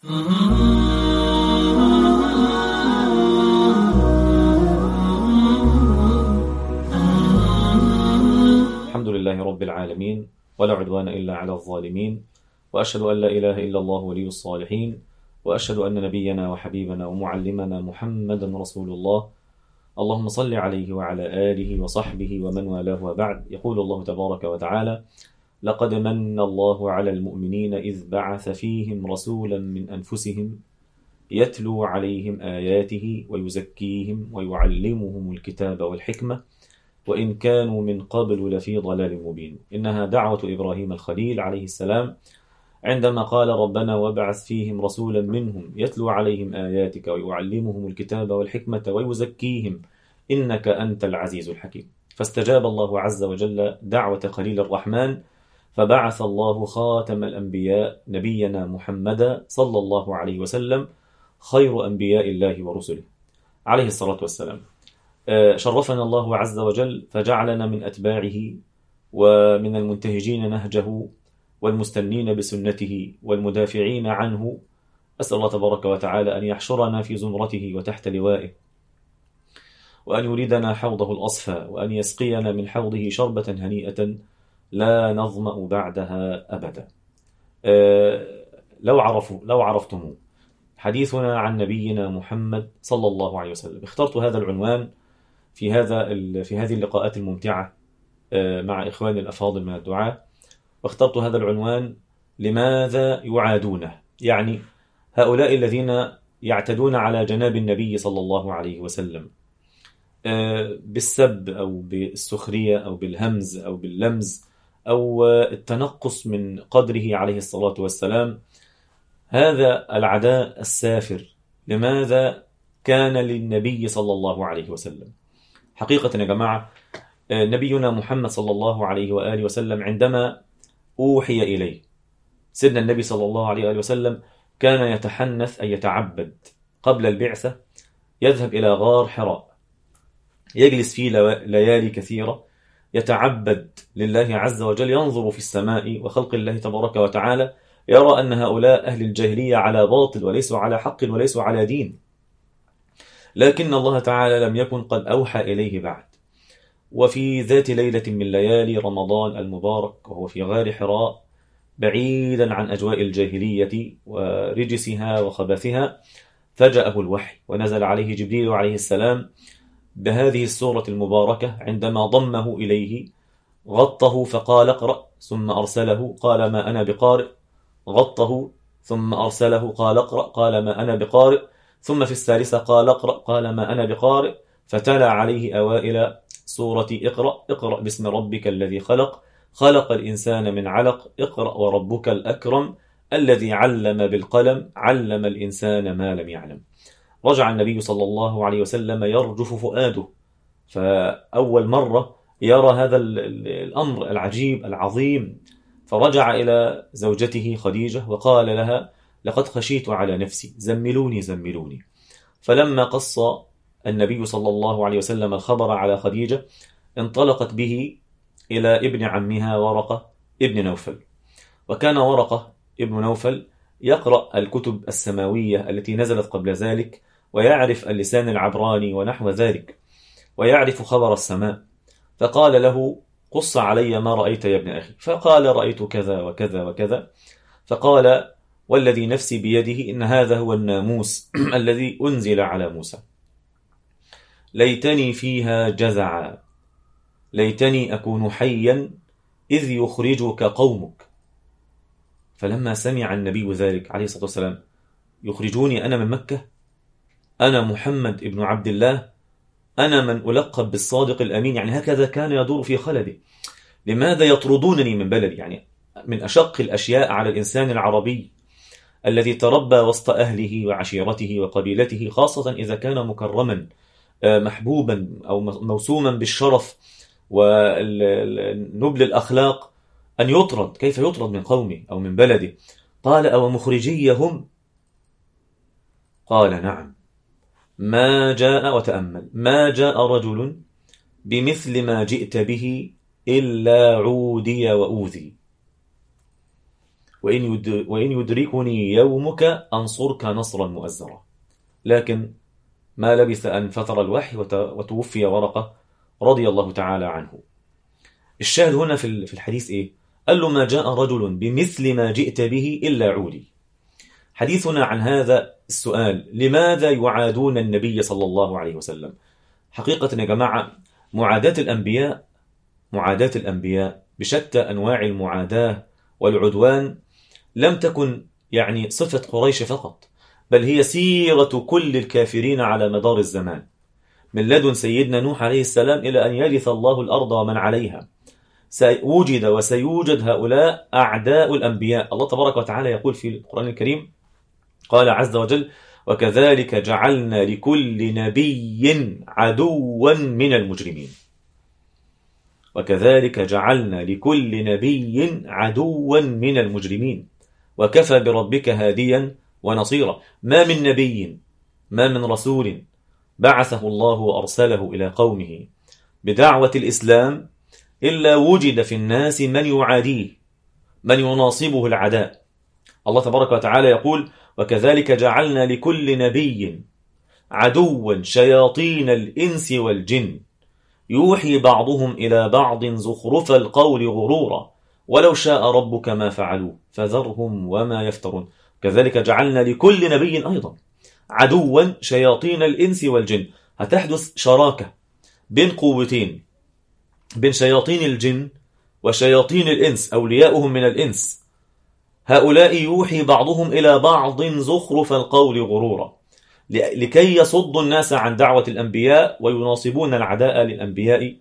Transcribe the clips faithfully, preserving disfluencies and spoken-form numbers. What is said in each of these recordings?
الحمد لله رب العالمين، ولا عدوان إلا على الظالمين، وأشهد أن لا إله إلا الله ولي الصالحين، وأشهد أن نبينا وحبيبنا ومعلمنا محمدا رسول الله. اللهم صل عليه وعلى آله وصحبه ومن والاه، وبعد. يقول الله تبارك وتعالى: لقد من الله على المؤمنين إذ بعث فيهم رسولا من أنفسهم يتلو عليهم آياته ويزكيهم ويعلمهم الكتاب والحكمة وإن كانوا من قبل لفي ضلال مبين. إنها دعوة إبراهيم الخليل عليه السلام عندما قال: ربنا وابعث فيهم رسولا منهم يتلو عليهم آياتك ويعلمهم الكتاب والحكمة ويزكيهم إنك أنت العزيز الحكيم. فاستجاب الله عز وجل دعوة خليل الرحمن، فبعث الله خاتم الأنبياء نبينا محمدا صلى الله عليه وسلم، خير أنبياء الله ورسله عليه الصلاة والسلام. شرفنا الله عز وجل فجعلنا من أتباعه ومن المنتهجين نهجه والمستنين بسنته والمدافعين عنه. أسأل الله تبارك وتعالى أن يحشرنا في زمرته وتحت لوائه، وأن يريدنا حوضه الأصفى، وأن يسقينا من حوضه شربة هنيئة لا نظمأ بعدها أبدا. أه لو عرفوا لو عرفتموا حديثنا عن نبينا محمد صلى الله عليه وسلم. اخترت هذا العنوان في هذا في هذه اللقاءات الممتعة مع إخواني الأفاضل من الدعاة، واخترت هذا العنوان: لماذا يعادونه؟ يعني هؤلاء الذين يعتدون على جناب النبي صلى الله عليه وسلم بالسب أو بالسخرية أو بالهمز أو باللمز أو التنقص من قدره عليه الصلاة والسلام. هذا العداء السافر لماذا كان للنبي صلى الله عليه وسلم؟ حقيقة يا جماعة، نبينا محمد صلى الله عليه وآله وسلم عندما أوحي إليه، سيدنا النبي صلى الله عليه وآله وسلم كان يتحنث أي يتعبد قبل البعثة، يذهب إلى غار حراء، يجلس فيه ليالي كثيرة يتعبد لله عز وجل، ينظر في السماء وخلق الله تبارك وتعالى، يرى أن هؤلاء أهل الجاهلية على باطل وليسوا على حق وليسوا على دين، لكن الله تعالى لم يكن قد أوحى إليه بعد. وفي ذات ليلة من ليالي رمضان المبارك وهو في غار حراء بعيدا عن أجواء الجاهلية ورجسها وخبثها، فجاءه الوحي ونزل عليه جبريل عليه السلام بهذه السورة المباركة. عندما ضمه إليه غطه فقال: اقرأ، ثم أرسله قال: ما أنا بقارئ. غطه ثم أرسله قال: اقرأ، قال: ما أنا بقارئ. ثم في الثالثة قال: اقرأ، قال: ما أنا بقارئ. فتلا عليه أوائل سورة اقرأ: اقرأ باسم ربك الذي خلق، خلق الإنسان من علق، اقرأ وربك الأكرم الذي علم بالقلم، علم الإنسان ما لم يعلم. رجع النبي صلى الله عليه وسلم يرجف فؤاده، فأول مرة يرى هذا الأمر العجيب العظيم، فرجع إلى زوجته خديجة وقال لها: لقد خشيت على نفسي، زملوني زملوني. فلما قص النبي صلى الله عليه وسلم الخبر على خديجة، انطلقت به إلى ابن عمها ورقة ابن نوفل. وكان ورقة ابن نوفل يقرأ الكتب السماوية التي نزلت قبل ذلك، ويعرف اللسان العبراني ونحو ذلك، ويعرف خبر السماء. فقال له: قص علي ما رأيت يا ابن أخي. فقال: رأيت كذا وكذا وكذا. فقال: والذي نفسي بيده إن هذا هو الناموس الذي أنزل على موسى، ليتني فيها جزعا، ليتني أكون حيا إذ يخرجك قومك. فلما سمع النبي ذلك عليه الصلاة والسلام: يخرجوني أنا من مكة، أنا محمد ابن عبد الله، أنا من ألقب بالصادق الأمين، يعني هكذا كان يدور في خلدي، لماذا يطردونني من بلدي؟ يعني من أشق الأشياء على الإنسان العربي الذي تربى وسط أهله وعشيرته وقبيلته، خاصة إذا كان مكرما محبوبا أو موسوما بالشرف ونبل الأخلاق، أن يطرد. كيف يطرد من قومه أو من بلده؟ قال: أو مخرجيهم؟ قال: نعم. ما جاء، وتأمل، ما جاء رجل بمثل ما جئت به إلا عودي وأوذي. وإن يدركني يومك أنصرك نصرا مؤزرا. لكن ما لبث أن فتر الوحي وتوفي ورقة رضي الله تعالى عنه. الشاهد هنا في الحديث إيه؟ قال له: ما جاء رجل بمثل ما جئت به إلا عودي. حديثنا عن هذا السؤال: لماذا يعادون النبي صلى الله عليه وسلم؟ حقيقة يا جماعة، معاداة الأنبياء معاداة الأنبياء بشتى أنواع المعاداة والعدوان لم تكن يعني صفة قريش فقط، بل هي سيرة كل الكافرين على مدار الزمان، من لدن سيدنا نوح عليه السلام إلى أن يرث الله الأرض ومن عليها. سيوجد وسيوجد هؤلاء أعداء الأنبياء. الله تبارك وتعالى يقول في القرآن الكريم، قال عز وجل: وكذلك جعلنا لكل نبي عدوا من المجرمين. وكذلك جعلنا لكل نبي عدوا من المجرمين وكفى بربك هاديا ونصيرا. ما من نبي ما من رسول بعثه الله وأرسله إلى قومه بدعوة الإسلام إلا وجد في الناس من يعاديه، من يناصبه العداء. الله تبارك وتعالى يقول: وكذلك جعلنا لكل نبي عدوا شياطين الإنس والجن يوحي بعضهم إلى بعض زخرف القول غرورا ولو شاء ربك ما فعلوه فذرهم وما يفترون. كذلك جعلنا لكل نبي أيضا عدوا شياطين الإنس والجن. هتحدث شراكة بين قوتين، بين شياطين الجن وشياطين الإنس، أولياؤهم من الإنس. هؤلاء يوحي بعضهم إلى بعض زخرف القول غرورا لكي يصدوا الناس عن دعوة الأنبياء ويناصبون العداء للأنبياء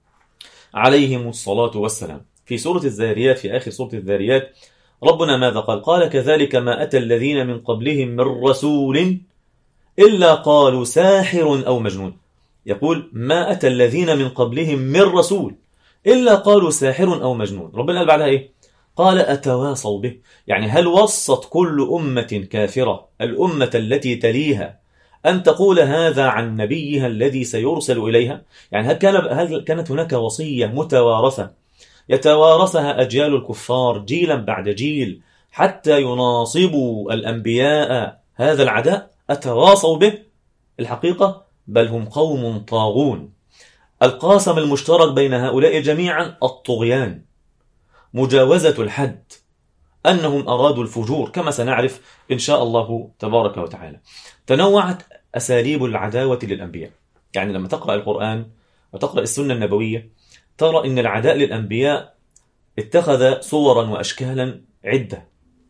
عليهم الصلاة والسلام. في سورة الذاريات، في آخر سورة الذاريات، ربنا ماذا قال؟ قال: كذلك ما أتى الذين من قبلهم من رسول إلا قالوا ساحر أو مجنون. يقول: ما أتى الذين من قبلهم من رسول إلا قالوا ساحر أو مجنون. ربنا قال بعدها إيه؟ قال: أتواصوا به. يعني هل وصت كل أمة كافرة الأمة التي تليها أن تقول هذا عن نبيها الذي سيرسل إليها؟ يعني هل, كان هل كانت هناك وصية متوارثة يتوارثها أجيال الكفار جيلا بعد جيل حتى يناصبوا الأنبياء هذا العداء؟ أتواصوا به؟ الحقيقة بل هم قوم طاغون. القاسم المشترك بين هؤلاء جميعا الطغيان، مجاوزة الحد، أنهم أرادوا الفجور كما سنعرف إن شاء الله تبارك وتعالى. تنوعت أساليب العداوة للأنبياء. يعني لما تقرأ القرآن وتقرأ السنة النبوية ترى أن العداء للأنبياء اتخذ صورا وأشكالا عدة،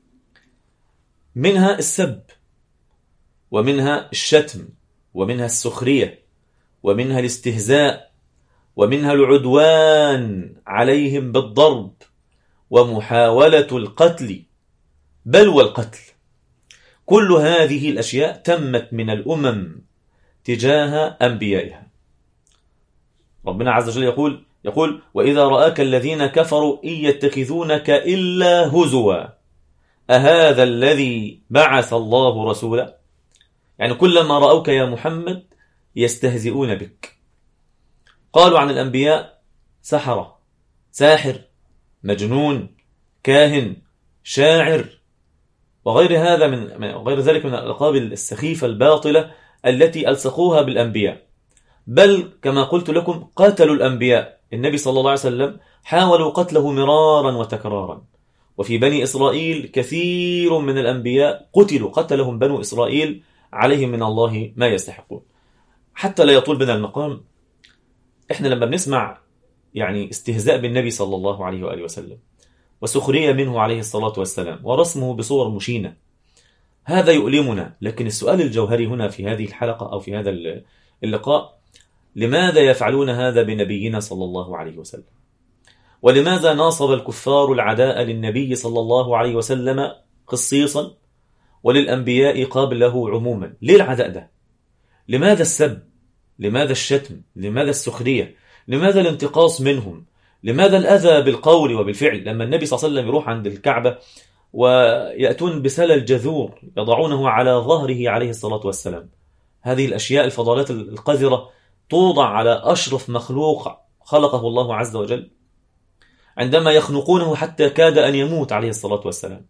منها السب، ومنها الشتم، ومنها السخرية، ومنها الاستهزاء، ومنها العدوان عليهم بالضرب ومحاولة القتل بل والقتل. كل هذه الأشياء تمت من الأمم تجاه أنبيائها. ربنا عز وجل يقول يقول وإذا رآك الذين كفروا إن يتخذونك إلا هزوا أهذا الذي بعث الله رسولا. يعني كلما رأوك يا محمد يستهزئون بك. قالوا عن الأنبياء سحرة، ساحر، مجنون، كاهن، شاعر، وغير هذا من وغير ذلك من الألقاب السخيفة الباطلة التي ألصقوها بالأنبياء. بل كما قلت لكم قاتلوا الأنبياء. النبي صلى الله عليه وسلم حاولوا قتله مرارا وتكرارا، وفي بني إسرائيل كثير من الأنبياء قتلوا، قتلهم بنو إسرائيل عليهم من الله ما يستحقون. حتى لا يطول بنا المقام، إحنا لما بنسمع يعني استهزاء بالنبي صلى الله عليه وآله وسلم وسخرية منه عليه الصلاة والسلام ورسمه بصور مشينة، هذا يؤلمنا. لكن السؤال الجوهري هنا في هذه الحلقة أو في هذا اللقاء: لماذا يفعلون هذا بنبينا صلى الله عليه وسلم؟ ولماذا ناصب الكفار العداء للنبي صلى الله عليه وسلم خصيصا وللأنبياء قبله عموما؟ ليه العداء ده؟ لماذا السب؟ لماذا الشتم؟ لماذا السخرية؟ لماذا الانتقاص منهم؟ لماذا الأذى بالقول وبالفعل؟ لما النبي صلى الله عليه وسلم يروح عند الكعبة ويأتون بسل الجذور يضعونه على ظهره عليه الصلاة والسلام، هذه الأشياء الفضلات القذرة توضع على أشرف مخلوق خلقه الله عز وجل، عندما يخنقونه حتى كاد أن يموت عليه الصلاة والسلام.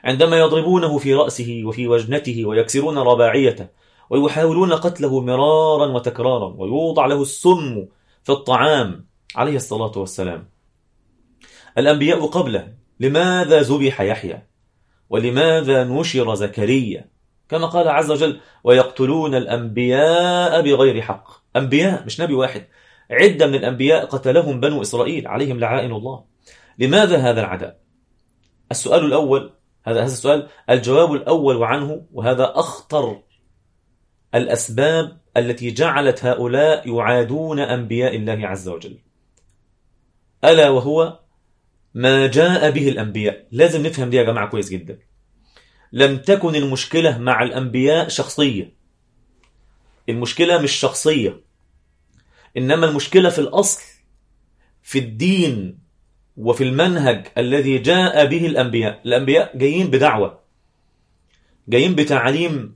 عندما يضربونه في رأسه وفي وجنته ويكسرون رباعيته ويحاولون قتله مرارا وتكرارا ويوضع له السم في الطعام عليه الصلاة والسلام. الأنبياء قبله لماذا ذبح يحيى ولماذا نشر زكريا؟ كما قال عز وجل ويقتلون الأنبياء بغير حق. أنبياء مش نبي واحد، عدة من الأنبياء قتلهم بنو إسرائيل عليهم لعائن الله. لماذا هذا العداء؟ السؤال الأول، هذا هذا السؤال الجواب الأول عنه، وهذا أخطر الأسباب التي جعلت هؤلاء يعادون أنبياء الله عز وجل، ألا وهو ما جاء به الأنبياء. لازم نفهم دي يا جماعة كويس جدا. لم تكن المشكلة مع الأنبياء شخصية، المشكلة مش شخصية، إنما المشكلة في الأصل، في الدين وفي المنهج الذي جاء به الأنبياء. الأنبياء جايين بدعوة، جايين بتعليم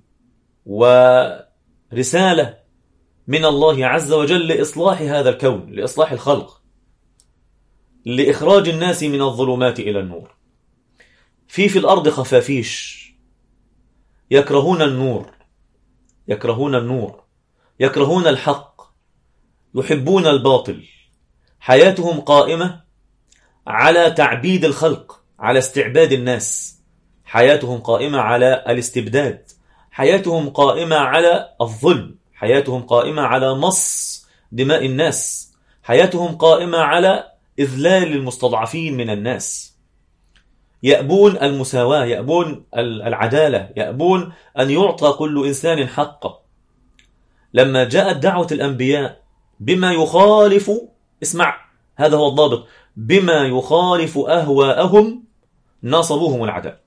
ورسالة من الله عز وجل لإصلاح هذا الكون، لإصلاح الخلق، لإخراج الناس من الظلمات إلى النور. في في الأرض خفافيش يكرهون النور، يكرهون النور، يكرهون الحق، يحبون الباطل. حياتهم قائمة على تعبيد الخلق، على استعباد الناس. حياتهم قائمة على الاستبداد، حياتهم قائمة على الظلم، حياتهم قائمة على مص دماء الناس، حياتهم قائمة على إذلال المستضعفين من الناس. يأبون المساواة، يأبون العدالة، يأبون أن يعطى كل إنسان حقه. لما جاءت دعوة الأنبياء بما يخالف، اسمع هذا هو الضابط، بما يخالف أهواءهم ناصبوهم العداء.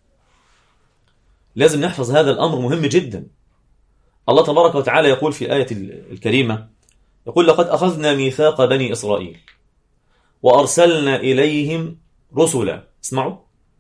لازم نحفظ هذا الأمر، مهم جدا. الله تبارك وتعالى يقول في الآية الكريمة، يقول لقد أخذنا ميثاق بني إسرائيل وأرسلنا إليهم رسلا، اسمعوا،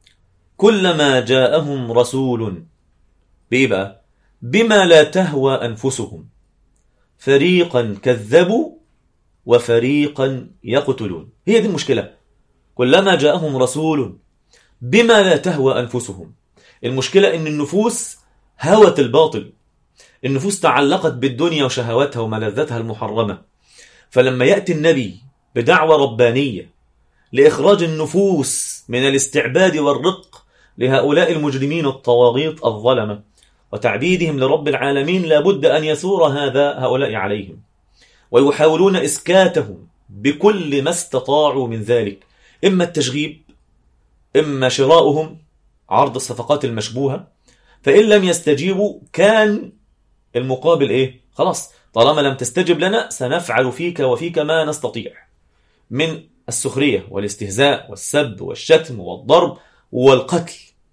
كلما جاءهم رسول بإيه؟ بما لا تهوى أنفسهم فريقا كذبوا وفريقا يقتلون. هي دي المشكلة، كلما جاءهم رسول بما لا تهوى أنفسهم. المشكلة إن النفوس هوت الباطل، النفوس تعلقت بالدنيا وشهواتها وملذاتها المحرمة. فلما يأتي النبي بدعوة ربانية لإخراج النفوس من الاستعباد والرق لهؤلاء المجرمين الطواغيت الظلمة وتعبيدهم لرب العالمين، لابد أن يثور هذا هؤلاء عليهم، ويحاولون إسكاتهم بكل ما استطاعوا من ذلك، إما التشغيب، إما شراؤهم، عرض الصفقات المشبوهة. فإن لم يستجيبوا كان المقابل إيه؟ خلاص، طالما لم تستجب لنا سنفعل فيك وفيك ما نستطيع من السخرية والاستهزاء والسب والشتم والضرب والقتل.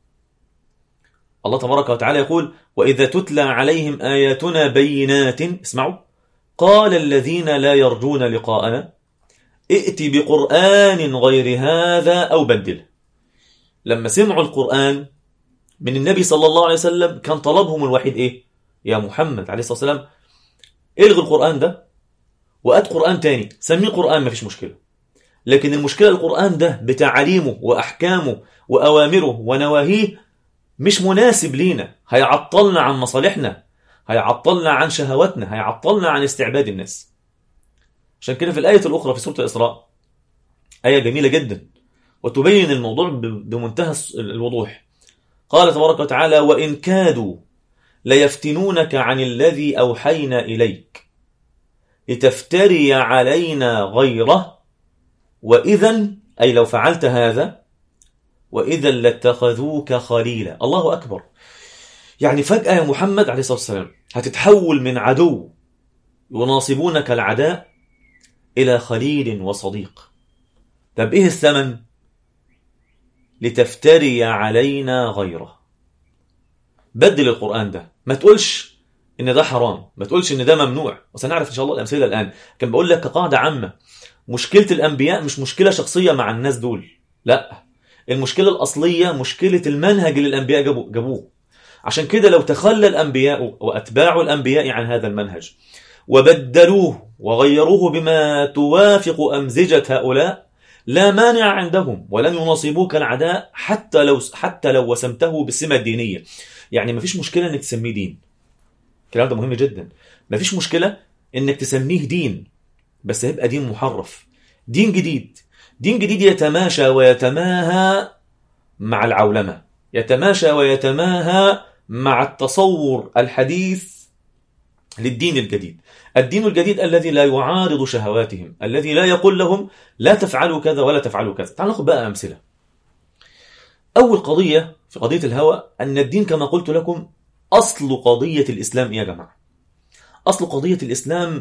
الله تبارك وتعالى يقول وإذا تتلى عليهم آياتنا بينات، اسمعوا، قال الذين لا يرجون لقاءنا ائت بقرآن غير هذا أو بدله. لما سمعوا القرآن من النبي صلى الله عليه وسلم كان طلبهم الوحيد إيه؟ يا محمد عليه الصلاة والسلام إلغي القرآن ده وأت قرآن تاني، سميه قرآن، ما فيش مشكلة. لكن المشكلة القرآن ده بتعاليمه وأحكامه وأوامره ونواهيه مش مناسب لينا، هيعطلنا عن مصالحنا، هيعطلنا عن شهواتنا، هيعطلنا عن استعباد الناس. عشان كده في الآية الأخرى في سورة الإسراء، آية جميلة جدا وتبين الموضوع بمنتهى الوضوح، قال تبارك وتعالى وإن كادوا ليفتنونك عن الذي أوحينا إليك لتفتري علينا غيره وإذا، أي لو فعلت هذا، وإذا لاتخذوك خليلا. الله أكبر، يعني فجأة يا محمد عليه الصلاة والسلام هتتحول من عدو يناصبونك العداء إلى خليل وصديق. طب إيه الثمن؟ لتفتري علينا غيره. بدل القرآن ده، ما تقولش إن ده حرام، ما تقولش إن ده ممنوع، وسنعرف إن شاء الله الأمثلة الآن. كان بقول لك كقاعدة عامة، مشكلة الأنبياء مش مشكلة شخصية مع الناس دول، لا، المشكلة الأصلية مشكلة المنهج اللي الأنبياء جابوه, جابوه. عشان كده لو تخلى الأنبياء وأتباع الأنبياء عن هذا المنهج وبدلوه وغيروه بما توافق أمزجة هؤلاء، لا مانع عندهم ولن يناصبوك العداء حتى لو حتى لو وسمته بالسمة الدينية. يعني مفيش مشكلة انك تسميه دين، الكلام ده مهم جدا. مفيش مشكلة انك تسميه دين، بس هيبقى دين محرف، دين جديد، دين جديد يتماشى ويتماهى مع العولمة، يتماشى ويتماهى مع التصور الحديث للدين الجديد. الدين الجديد الذي لا يعارض شهواتهم، الذي لا يقول لهم لا تفعلوا كذا ولا تفعلوا كذا. تعالوا ناخذ بقى أمثلة. أول قضية في قضية الهوى أن الدين كما قلت لكم أصل قضية الإسلام يا جماعة، أصل قضية الإسلام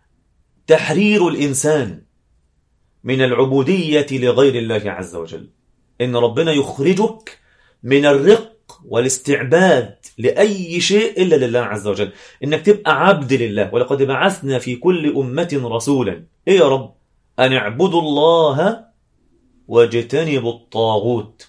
تحرير الإنسان من العبودية لغير الله عز وجل. إن ربنا يخرجك من الرق والاستعباد لأي شيء إلا لله عز وجل، إنك تبقى عبد لله. ولقد بعثنا في كل أمة رسولا، إيه يا رب؟ أن اعبدوا الله واجتنبوا الطاغوت.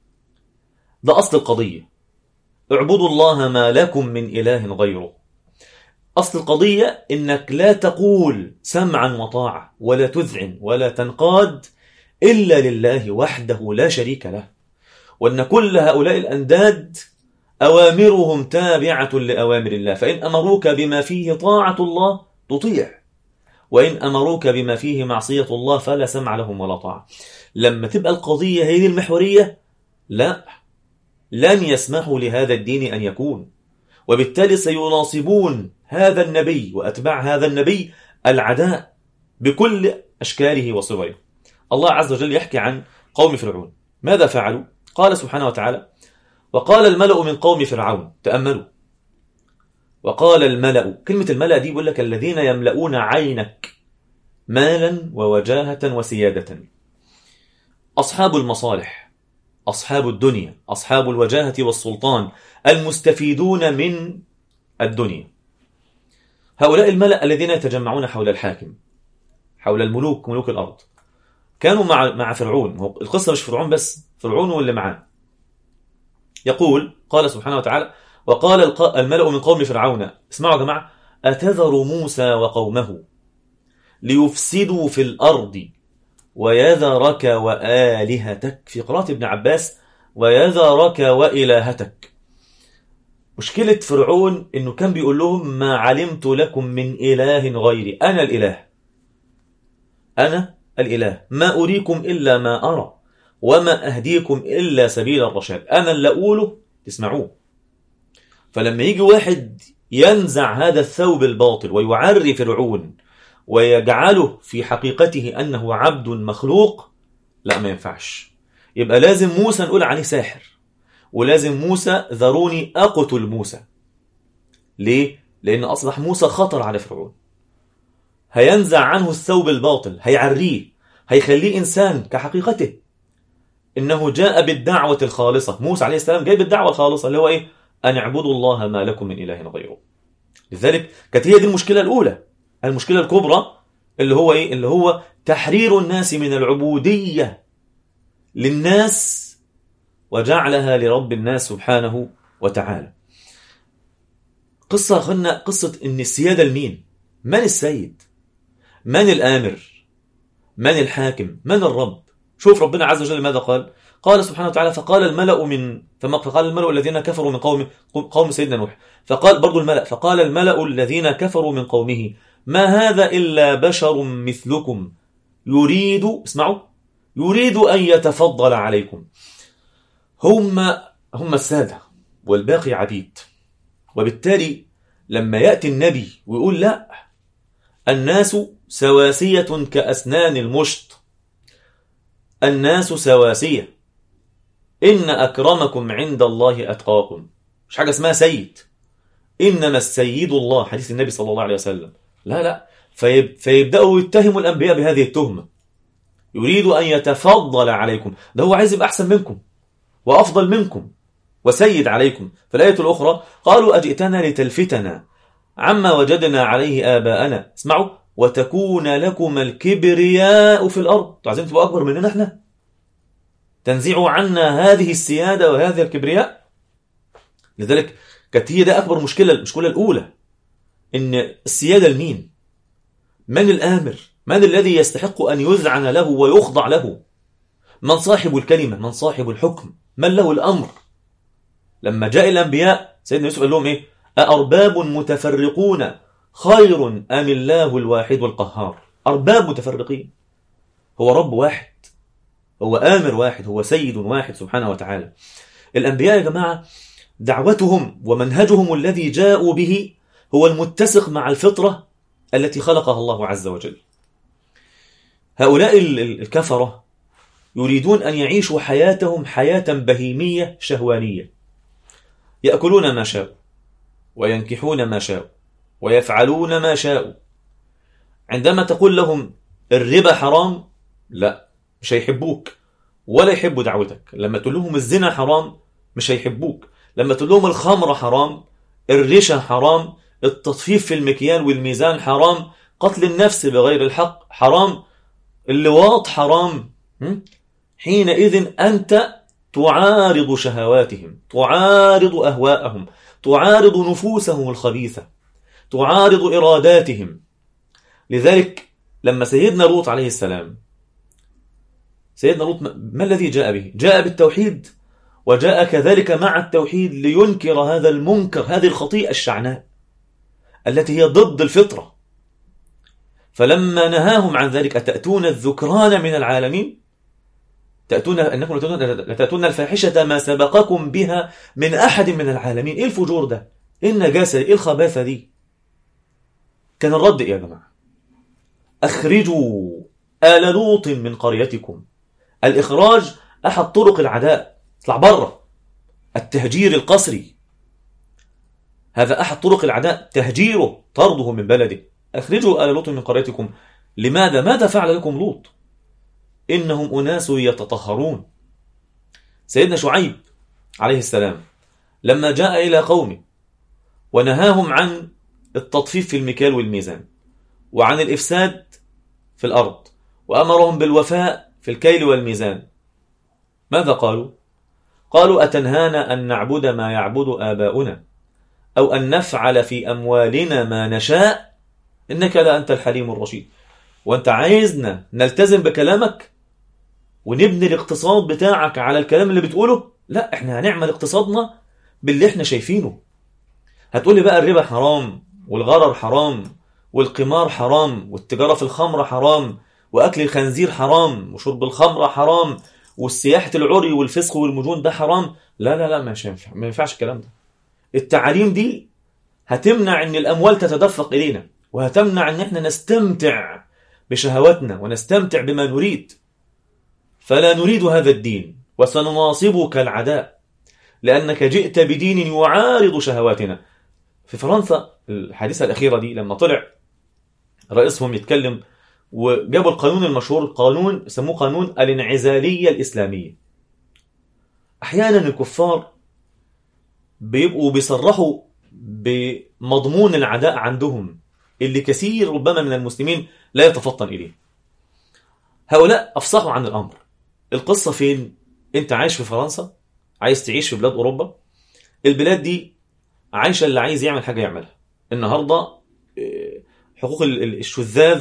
ده أصل القضية، اعبدوا الله ما لكم من إله غيره. أصل القضية إنك لا تقول سمعا وطاعة ولا تذعن ولا تنقاد إلا لله وحده لا شريك له، وأن كل هؤلاء الأنداد أوامرهم تابعة لأوامر الله، فإن أمروك بما فيه طاعة الله تطيع، وإن أمروك بما فيه معصية الله فلا سمع لهم ولا طاعة. لما تبقى القضية هي المحورية، لا، لن يسمحوا لهذا الدين أن يكون، وبالتالي سيناصبون هذا النبي وأتباع هذا النبي العداء بكل أشكاله وصوره. الله عز وجل يحكي عن قوم فرعون، ماذا فعلوا؟ قال سبحانه وتعالى: وقال الملأ من قوم فرعون. تأملوا، وقال الملأ، كلمة الملأ دي بيقول لك الذين يملؤون عينك مالا ووجاهة وسيادة، أصحاب المصالح، أصحاب الدنيا، أصحاب الوجاهة والسلطان، المستفيدون من الدنيا. هؤلاء الملأ الذين يتجمعون حول الحاكم، حول الملوك، ملوك الأرض، كانوا مع مع فرعون. القصة مش فرعون بس، فرعون واللي معاه. يقول قال سبحانه وتعالى: وقال الملأ من قوم فرعون، اسمعوا يا جماعة: أتذر موسى وقومه ليفسدوا في الأرض ويذرك وآلهتك. في قراءة ابن عباس: ويذرك وإلهتك. مشكلة فرعون إنه كان بيقول لهم: ما علمت لكم من إله غيري، أنا الإله، أنا الإله، ما أريكم إلا ما أرى وما أهديكم إلا سبيل الرشاد. أنا اللي أقوله تسمعوه. فلما يجي واحد ينزع هذا الثوب الباطل ويعري فرعون ويجعله في حقيقته أنه عبد مخلوق، لا، ما ينفعش. يبقى لازم موسى نقول عليه ساحر، ولازم موسى ذروني أقتل موسى. ليه؟ لأن أصبح موسى خطر على فرعون، هينزع عنه الثوب الباطل، هيعريه، هيخليه إنسان كحقيقته. إنه جاء بالدعوة الخالصة. موسى عليه السلام جاء بالدعوة الخالصة اللي هو إيه؟ أن اعبدوا الله ما لكم من إله غيره. لذلك كانت هي دي المشكلة الأولى، المشكلة الكبرى، اللي هو إيه؟ اللي هو تحرير الناس من العبودية للناس وجعلها لرب الناس سبحانه وتعالى. قصة خلنا قصة إن السيادة لمين؟ من السيد؟ من الآمر؟ من الحاكم؟ من الرب؟ شوف ربنا عز وجل ماذا قال؟ قال سبحانه وتعالى: فقال الملأ من فقال الملأ الذين كفروا من قوم قوم سيدنا نوح. فقال برضو الملأ فقال الملأ الذين كفروا من قومه: ما هذا إلا بشر مثلكم يريد، اسمعوا، يريد أن يتفضل عليكم. هم هم السادة والباقي عبيد. وبالتالي لما يأتي النبي ويقول: لا، الناس سواسية كأسنان المشط، الناس سواسية، إن أكرمكم عند الله أتقاكم، مش حاجة اسمها سيد، إنما السيد الله، حديث النبي صلى الله عليه وسلم. لا لا، فيب فيبدأوا يتهموا الأنبياء بهذه التهمة، يريد أن يتفضل عليكم، ده هو عايز يبقى أحسن منكم وأفضل منكم وسيد عليكم. في الآية الأخرى قالوا: أجئتنا لتلفتنا عما وجدنا عليه آباءنا، اسمعوا، وتكون لكم الكبرياء في الأرض. عايزين تبقوا أكبر مننا احنا، تنزعوا عنا هذه السيادة وهذا الكبرياء. لذلك كانت هي ده أكبر مشكلة، المشكلة الأولى، إن السيادة لمين؟ من الآمر؟ من الذي يستحق أن يذعن له ويخضع له؟ من صاحب الكلمة؟ من صاحب الحكم؟ من له الأمر؟ لما جاء الأنبياء سيدنا يوسف قال لهم إيه؟ أأرباب متفرقون خير أم الله الواحد القهار؟ أرباب متفرقين، هو رب واحد، هو آمر واحد، هو سيد واحد سبحانه وتعالى. الأنبياء يا جماعة دعوتهم ومنهجهم الذي جاءوا به هو المتسق مع الفطرة التي خلقها الله عز وجل. هؤلاء الكفرة يريدون أن يعيشوا حياتهم حياة بهيمية شهوانية، يأكلون ما شاءوا وينكحون ما شاءوا ويفعلون ما شاءوا. عندما تقول لهم الربا حرام، لا، مش هيحبوك ولا يحبوا دعوتك. لما تقول لهم الزنا حرام مش هيحبوك. لما تقول لهم الخمر حرام، الرشا حرام، التطفيف في المكيال والميزان حرام، قتل النفس بغير الحق حرام، اللواط حرام، حينئذ أنت تعارض شهواتهم، تعارض أهواءهم، تعارض نفوسهم الخبيثة، تعارض إراداتهم. لذلك لما سيدنا لوط عليه السلام، سيدنا لوط ما الذي جاء به؟ جاء بالتوحيد، وجاء كذلك مع التوحيد لينكر هذا المنكر، هذه الخطيئة الشعناء التي هي ضد الفطرة. فلما نهاهم عن ذلك: أتأتون الذكران من العالمين؟ تأتون أنكم لتأتون الفاحشة ما سبقكم بها من أحد من العالمين. إيه الفجور ده؟ إيه النجاسة؟ إيه الخباثة دي؟ كان الرد إيه يا جماعة؟ أخرجوا آل لوط من قريتكم. الإخراج أحد طرق العداء، اطلع بره. التهجير القسري هذا أحد طرق العداء، تهجيره، طرده من بلده. أخرجوا آل لوط من قريتكم. لماذا؟ ماذا فعل لكم لوط؟ إنهم أناس يتطهرون. سيدنا شعيب عليه السلام لما جاء إلى قومه ونهاهم عن التطفيف في المكيال والميزان وعن الإفساد في الأرض وأمرهم بالوفاء في الكيل والميزان، ماذا قالوا؟ قالوا: أتنهانا أن نعبد ما يعبد آباؤنا أو أن نفعل في أموالنا ما نشاء إنك لأنت الحليم الرشيد. وأنت عايزنا نلتزم بكلامك ونبني الاقتصاد بتاعك على الكلام اللي بتقوله؟ لا، احنا هنعمل اقتصادنا باللي احنا شايفينه. هتقولي بقى الربا حرام والغرر حرام والقمار حرام والتجارة في الخمر حرام وأكل الخنزير حرام وشرب الخمر حرام والسياحة العري والفسق والمجون ده حرام. لا لا لا، مش ينفع، ما ينفعش الكلام ده. التعاليم دي هتمنع ان الأموال تتدفق إلينا، وهتمنع ان احنا نستمتع بشهواتنا ونستمتع بما نريد. فلا نريد هذا الدين، وسنناصبك العداء لأنك جئت بدين يعارض شهواتنا. في فرنسا الحادثة الأخيرة دي لما طلع رئيسهم يتكلم وجابوا القانون المشهور، القانون سموه قانون الانعزالية الإسلامية. أحيانا الكفار بيبقوا بيصرحوا بمضمون العداء عندهم اللي كثير ربما من المسلمين لا يتفطن إليه. هؤلاء أفصحوا عن الأمر. القصة فين؟ أنت عايش في فرنسا، عايز تعيش في بلاد أوروبا، البلاد دي عايشة اللي عايز يعمل حاجة يعملها. النهاردة حقوق الشذاذ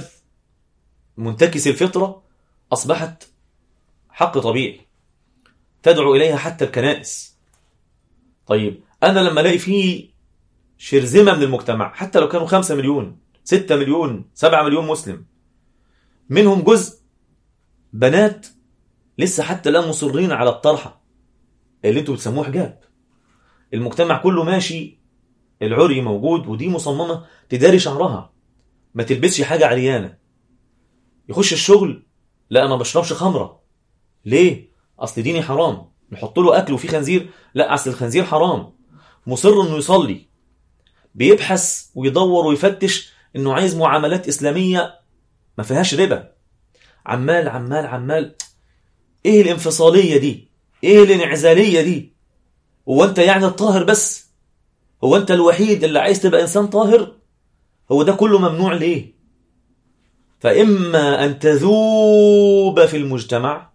منتكس الفطرة أصبحت حق طبيعي تدعو إليها حتى الكنائس. طيب أنا لما ألاقي فيه شرذمة من المجتمع، حتى لو كانوا خمسة مليون ستة مليون سبعة مليون مسلم، منهم جزء بنات لسه حتى الآن مصرين على الطرحة اللي انتوا بتسموه حجاب، المجتمع كله ماشي العري موجود، ودي مصممة تداري شعرها، ما تلبسش حاجة عريانة. يخش الشغل: لا أنا ما بشربش خمرة. ليه؟ أصل ديني حرام. نحط له أكل وفيه خنزير؟ لا، أصل الخنزير حرام. مصر إنه يصلي، بيبحث ويدور ويفتش إنه عايز معاملات إسلامية ما فيهاش ربا. عمال عمال عمال. إيه الانفصالية دي؟ إيه الانعزالية دي؟ هو أنت يعني الطاهر بس؟ هو أنت الوحيد اللي عايز تبقى إنسان طاهر؟ هو ده كله ممنوع ليه؟ فإما أن تذوب في المجتمع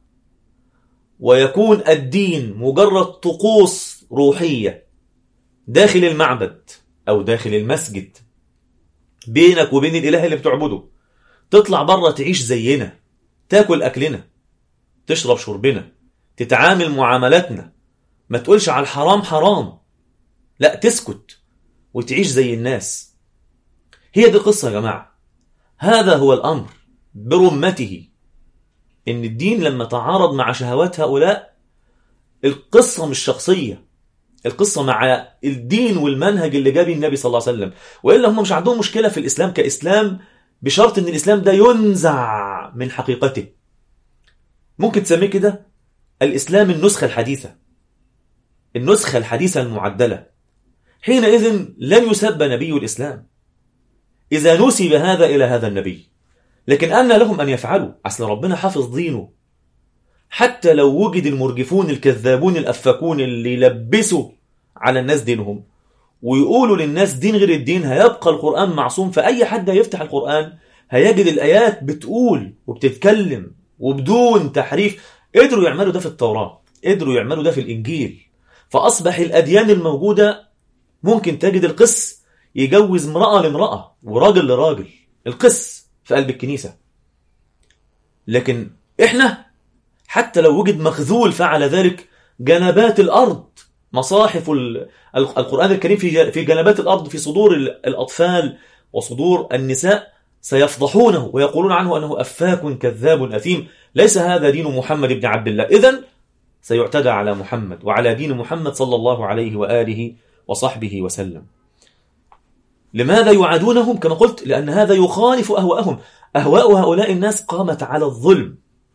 ويكون الدين مجرد طقوس روحية داخل المعبد أو داخل المسجد بينك وبين الإله اللي بتعبده، تطلع بره تعيش زينا، تاكل أكلنا، تشرب شربنا، تتعامل معاملاتنا، ما تقولش على الحرام حرام، لا تسكت وتعيش زي الناس. هي دي القصة يا جماعة. هذا هو الأمر برمته، إن الدين لما تعارض مع شهوات هؤلاء، القصة مش شخصية، القصة مع الدين والمنهج اللي جابه النبي صلى الله عليه وسلم. وإلا هم مش عندهم مشكلة في الإسلام كإسلام، بشرط إن الإسلام ده ينزع من حقيقته. ممكن تسميه كده الإسلام النسخة الحديثة، النسخة الحديثة المعدلة. حينئذ لن يسب نبي الإسلام إذا نسب هذا إلى هذا النبي. لكن أن لهم أن يفعلوا، أصل ربنا حافظ دينه. حتى لو وجد المرجفون الكذابون الأفاكون اللي يلبسوا على الناس دينهم ويقولوا للناس دين غير الدين، هيبقى القرآن معصوم. فأي حد هيفتح القرآن هيجد الآيات بتقول وبتتكلم وبدون تحريف. قدروا يعملوا ده في التوراة، قدروا يعملوا ده في الإنجيل. فأصبح الأديان الموجودة ممكن تجد القس يجوز امرأة لامرأة وراجل لراجل، القس في قلب الكنيسة. لكن إحنا حتى لو وجد مخذول فعل ذلك، جنبات الأرض، مصاحف القرآن الكريم في جنبات الأرض في صدور الأطفال وصدور النساء، سيفضحونه ويقولون عنه أنه أفاك كذاب أثيم. ليس هذا دين محمد بن عبد الله. إذن سيعتدى على محمد وعلى دين محمد صلى الله عليه وآله وصحبه وسلم. لماذا يعادونهم؟ كما قلت، لأن هذا يخالف أهواءهم. أهواء هؤلاء الناس قامت على الظلم،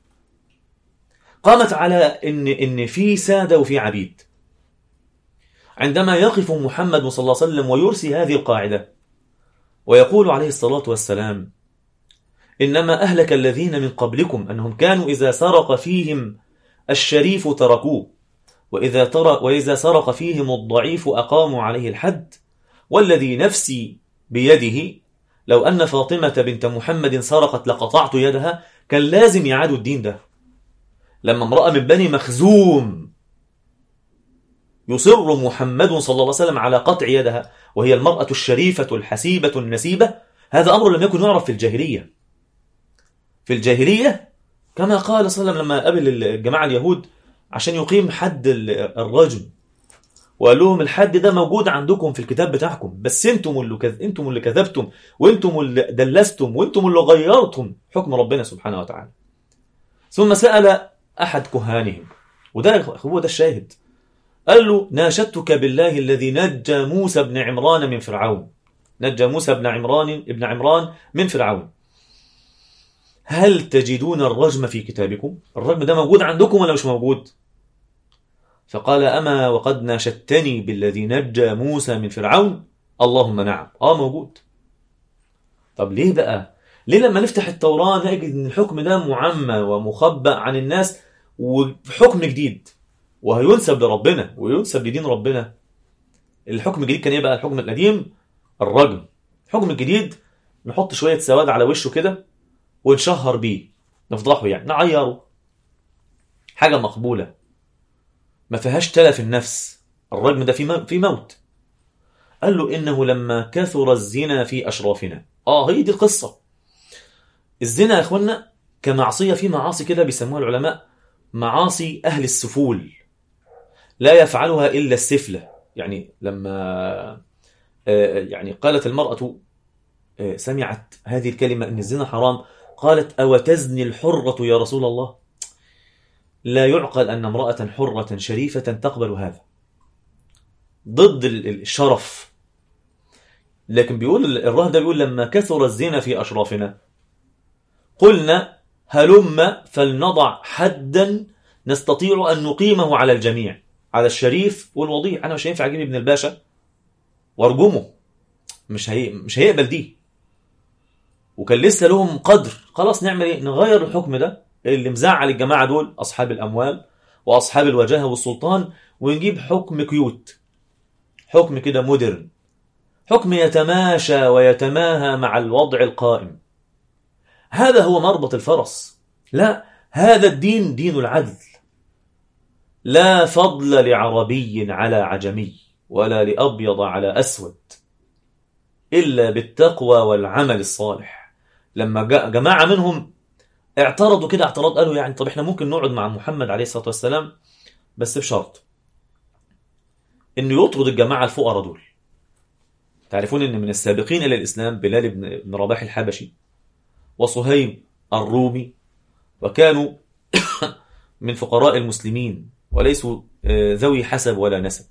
قامت على إن, إن في سادة وفي عبيد. عندما يقف محمد صلى الله عليه وسلم ويرسي هذه القاعدة ويقول عليه الصلاة والسلام: إنما أهلك الذين من قبلكم أنهم كانوا إذا سرق فيهم الشريف تركوه، وإذا, ترك وإذا سرق فيهم الضعيف أقاموا عليه الحد، والذي نفسي بيده لو أن فاطمة بنت محمد سرقت لقطعت يدها. كان لازم يعادوا الدين ده. لما امرأة من بني مخزوم يصر محمد صلى الله عليه وسلم على قطع يدها، وهي المرأة الشريفة الحسيبة النسيبة، هذا أمر لم يكن يعرف في الجاهلية. في الجاهلية كما قال صلى الله عليه وسلم لما قابل الجماعة اليهود عشان يقيم حد الرجم، وقال لهم الحد ده موجود عندكم في الكتاب بتاعكم، بس انتم اللي كذ... انتم اللي كذبتم، وانتم اللي دلستم، وانتم اللي غيرتم حكم ربنا سبحانه وتعالى. ثم سأل أحد كهانهم، وده هو ده الشاهد، قال له: ناشدتك بالله الذي نجى موسى بن عمران من فرعون، نجى موسى بن عمران ابن عمران من فرعون، هل تجدون الرجم في كتابكم؟ الرجم ده موجود عندكم ولا مش موجود؟ فقال: أما وقد ناشدتني بالذي نجى موسى من فرعون؟ اللهم نعم، آه موجود. طب ليه بقى؟ ليه لما نفتح التوراة نجد ان الحكم ده معمى ومخبأ عن الناس وحكم جديد وهينسب لربنا وينسب لدين ربنا؟ الحكم الجديد كان ايه بقى؟ الحكم القديم الرجم. الحكم الجديد نحط شوية سواد على وشه كده ونشهر بيه، نفضحه يعني، نعيره، حاجة مقبولة ما فيهاش تلف النفس. الرجم ده في موت. قال له: إنه لما كثر الزنا في أشرافنا. آه هي دي القصة. الزنا يا أخوانا كمعصية، في معاصي كده بيسموها العلماء معاصي أهل السفول، لا يفعلها إلا السفلة. يعني لما يعني قالت المرأة، سمعت هذه الكلمة إن الزنا حرام، قالت: أو تزني الحرة يا رسول الله؟ لا يعقل أن امرأة حرة شريفة تقبل هذا، ضد الشرف. لكن بيقول الراهب ده، بيقول: لما كثر الزنا في أشرافنا قلنا هلم فلنضع حدا نستطيع أن نقيمه على الجميع، على الشريف والوضيع. أنا مش هينفع أجيب ابن الباشا وارجمه، مش هي... مش هيقبل دي. وكان لسه لهم قدر. خلاص نعمل ايه؟ نغير الحكم ده اللي مزعل الجماعة دول أصحاب الأموال وأصحاب الوجاهة والسلطان، ونجيب حكم كيوت، حكم كده مودرن، حكم يتماشى ويتماهى مع الوضع القائم. هذا هو مربط الفرس. لا، هذا الدين دين العدل. لا فضل لعربي على عجمي ولا لأبيض على أسود إلا بالتقوى والعمل الصالح. لما جماعة منهم اعترضوا كده اعتراض، قالوا يعني طب احنا ممكن نقعد مع محمد عليه الصلاة والسلام بس بشرط انه يطرد الجماعة الفقراء دول. تعرفون ان من السابقين الى الاسلام بلال بن رباح الحبشي وصهيب الرومي، وكانوا من فقراء المسلمين وليسوا ذوي حسب ولا نسب.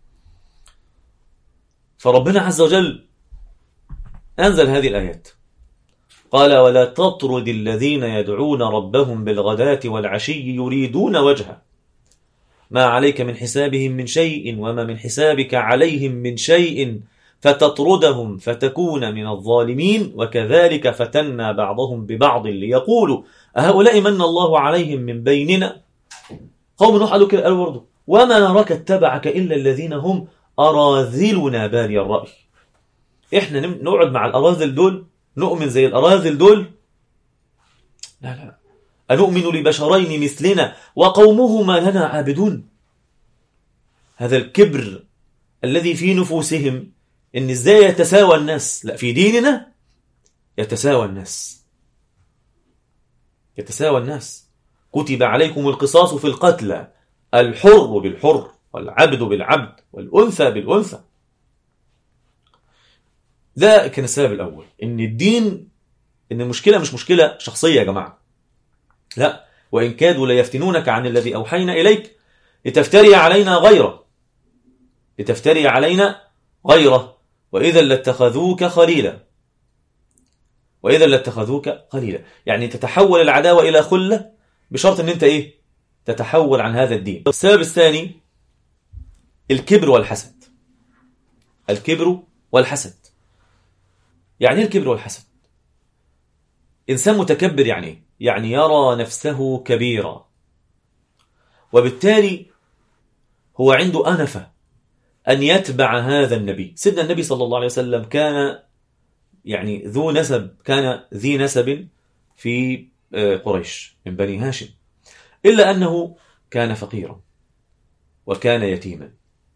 فربنا عز وجل أنزل هذه الآيات، قال ولا تطرد الذين يدعون ربهم بالغداة والعشي يريدون وجهه ما عليك من حسابهم من شيء وما من حسابك عليهم من شيء فتطردهم فتكون من الظالمين وكذلك فتنا بعضهم ببعض ليقولوا أهؤلاء من الله عليهم من بيننا. قوم نوح قالوا كده، قالوا برضه وما نراك اتبعك إلا الذين هم أراذلنا بادي الرأي. إحنا نقعد مع الأراذل دول، نؤمن زي الأراذل دول؟ لا لا، أنؤمن لبشرين مثلنا وقومهما لنا عابدون. هذا الكبر الذي في نفوسهم إن إزاي يتساوى الناس. لا، في ديننا يتساوى الناس، يتساوى الناس. كتب عليكم القصاص في القتلى، الحر بالحر والعبد بالعبد والأنثى بالأنثى. ده كان السبب الأول، إن الدين، إن المشكلة مش مشكلة شخصية يا جماعة، لا، وإن كادوا ليفتنونك عن الذي أوحينا إليك لتفتري علينا غيره، لتفتري علينا غيره وإذا لاتخذوك خليلا، وإذا لاتخذوك خليلا، يعني تتحول العداوة إلى خلة بشرط أن أنت إيه؟ تتحول عن هذا الدين. السبب الثاني الكبر والحسد. الكبر والحسد، يعني الكبر والحسد، إنسان متكبر يعني يعني يرى نفسه كبيرا، وبالتالي هو عنده أنفة أن يتبع هذا النبي. سيدنا النبي صلى الله عليه وسلم كان يعني ذو نسب، كان ذي نسب في قريش من بني هاشم، إلا أنه كان فقيرا وكان يتيما.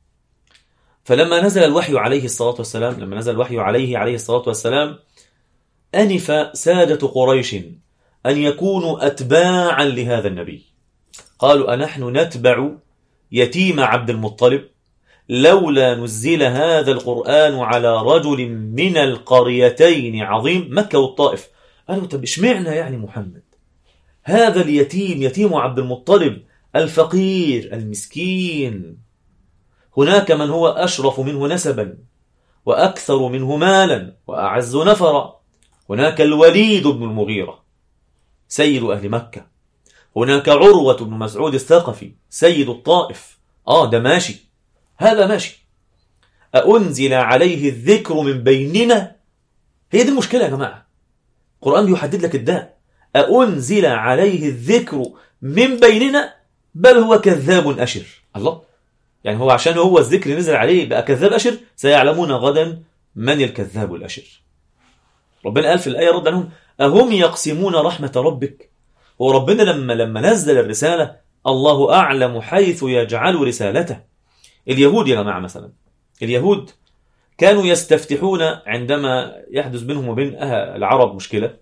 فلما نزل الوحي عليه الصلاة والسلام لما نزل الوحي عليه عليه الصلاة والسلام أنف سادة قريش أن يكونوا أتباعا لهذا النبي. قالوا أنحن نتبع يتيم عبد المطلب لولا نزل هذا القرآن على رجل من القريتين عظيم، مكة والطائف. قالوا طب اشمعنا يعني محمد هذا اليتيم، يتيم عبد المطلب الفقير المسكين، هناك من هو أشرف منه نسبا وأكثر منه مالا وأعز نفرا. هناك الوليد بن المغيرة سيد أهل مكة، هناك عروة بن مسعود الثقفي سيد الطائف. آه ده ماشي، هذا ماشي. أأنزل عليه الذكر من بيننا؟ هي دي المشكلة يا جماعة. القرآن بيحدد لك الداء، أأنزل عليه الذكر من بيننا بل هو كذاب أشر. الله، يعني هو عشان هو الذكر نزل عليه بقى كذاب أشر؟ سيعلمون غدا من الكذاب الأشر. ربنا قال في الآية رد عنهم أهم يقسمون رحمة ربك. وربنا لما لما نزل الرسالة الله أعلم حيث يجعل رسالته. اليهود يا جماعة مثلا، اليهود كانوا يستفتحون عندما يحدث بينهم وبين العرب مشكلة،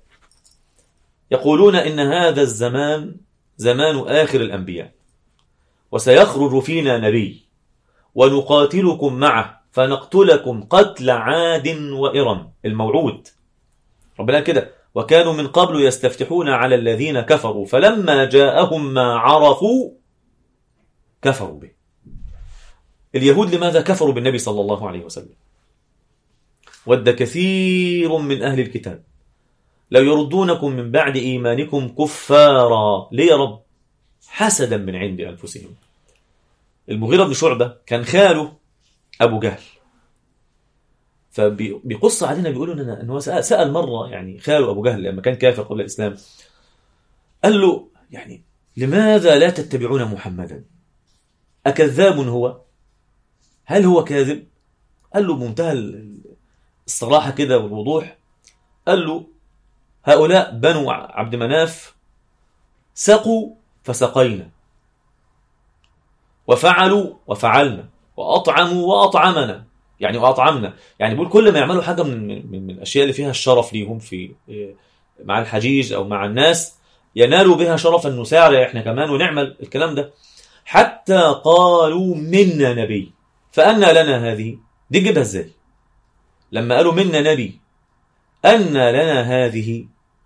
يقولون إن هذا الزمان زمان آخر الأنبياء وسيخرج فينا نبي ونقاتلكم معه فنقتلكم قتل عاد وإرم الموعود. ربنا كده وكانوا من قبل يستفتحون على الذين كفروا فلما جاءهم ما عرفوا كفروا به. اليهود لماذا كفروا بالنبي صلى الله عليه وسلم؟ ود كثير من أهل الكتاب لو يردونكم من بعد إيمانكم كفارا. ليه يا رب؟ حسدا من عند أنفسهم. المغيرة بن شعبة كان خاله أبو جهل، فبيقص علينا بيقولوا لنا أنه سأل مرة يعني خاله أبو جهل لما كان كافر قبل الإسلام، قال له يعني لماذا لا تتبعون محمدا؟ أكذاب هو؟ هل هو كاذب؟ قال له بمنتهى الصراحة كده والوضوح، قال له هؤلاء بنو عبد مناف سقوا فسقينا وفعلوا وفعلنا وأطعموا وأطعمنا، يعني وأطعمنا، يعني بيقول كل ما يعملوا حاجة من, من, من الأشياء اللي فيها الشرف ليهم في مع الحجيج أو مع الناس ينالوا بها شرفا نسارع إحنا كمان ونعمل الكلام ده. حتى قالوا منا نبي، فأنا لنا هذه دي جيبها إزاي؟ لما قالوا منا نبي أن لنا هذه،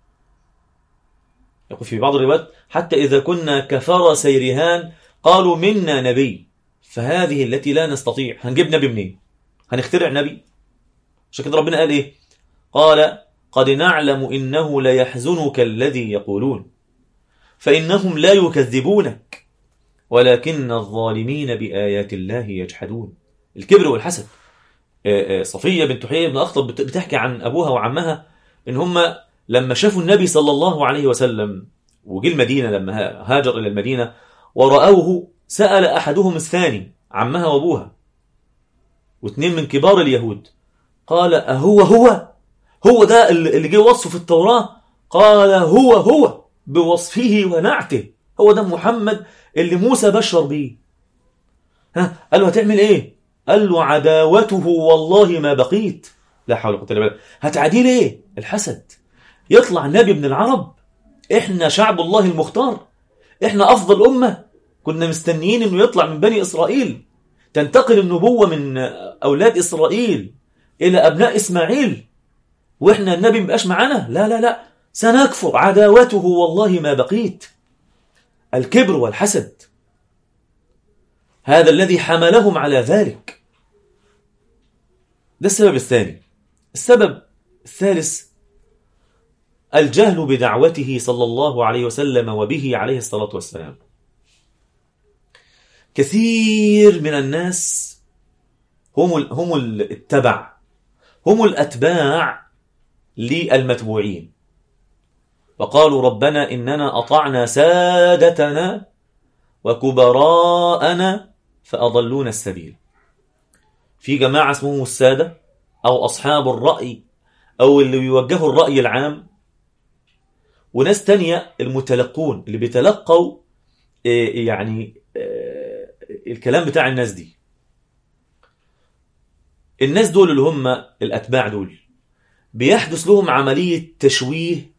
يقول في بعض الروايات حتى إذا كنا كفر سيرهان قالوا منا نبي، فهذه التي لا نستطيع هنجيب نبي منين؟ هنخترع نبي؟ عشان كده ربنا قال إيه؟ قال قد نعلم إنه ليحزنك الذي يقولون فإنهم لا يكذبونك ولكن الظالمين بآيات الله يجحدون. الكبر والحسد. صفية بنت حيي بن أخطب بتحكي عن أبوها وعمها إن هم لما شافوا النبي صلى الله عليه وسلم وجي المدينة، لما هاجر إلى المدينة ورأوه سأل أحدهم الثاني، عمها وأبوها واثنين من كبار اليهود، قال أهو هو هو ده اللي جه وصفه في التوراة؟ قال هو هو بوصفه ونعته، هو ده محمد اللي موسى بشر بيه. ها قال له هتعمل ايه؟ قال له عداوته والله ما بقيت. لا حول ولا قوة الا بالله. هتعاديه ليه؟ الحسد. يطلع نبي من العرب، احنا شعب الله المختار، احنا افضل امه، كنا مستنيين انه يطلع من بني اسرائيل، تنتقل النبوه من اولاد اسرائيل الى ابناء اسماعيل، واحنا النبي مبقاش معانا؟ لا لا لا، سنكفر، عداوته والله ما بقيت. الكبر والحسد هذا الذي حملهم على ذلك. ده السبب الثاني. السبب الثالث الجهل بدعوته صلى الله عليه وسلم وبه عليه الصلاة والسلام. كثير من الناس هم هم التبع، هم الأتباع للمتبوعين، وقالوا ربنا إننا أطعنا سادتنا وكبراءنا فأضلونا السبيل. في جماعة اسمهم السادة أو أصحاب الرأي أو اللي بيوجهوا الرأي العام، وناس تانية المتلقون اللي بيتلقوا يعني الكلام بتاع الناس دي. الناس دول اللي هم الأتباع دول بيحدث لهم عملية تشويه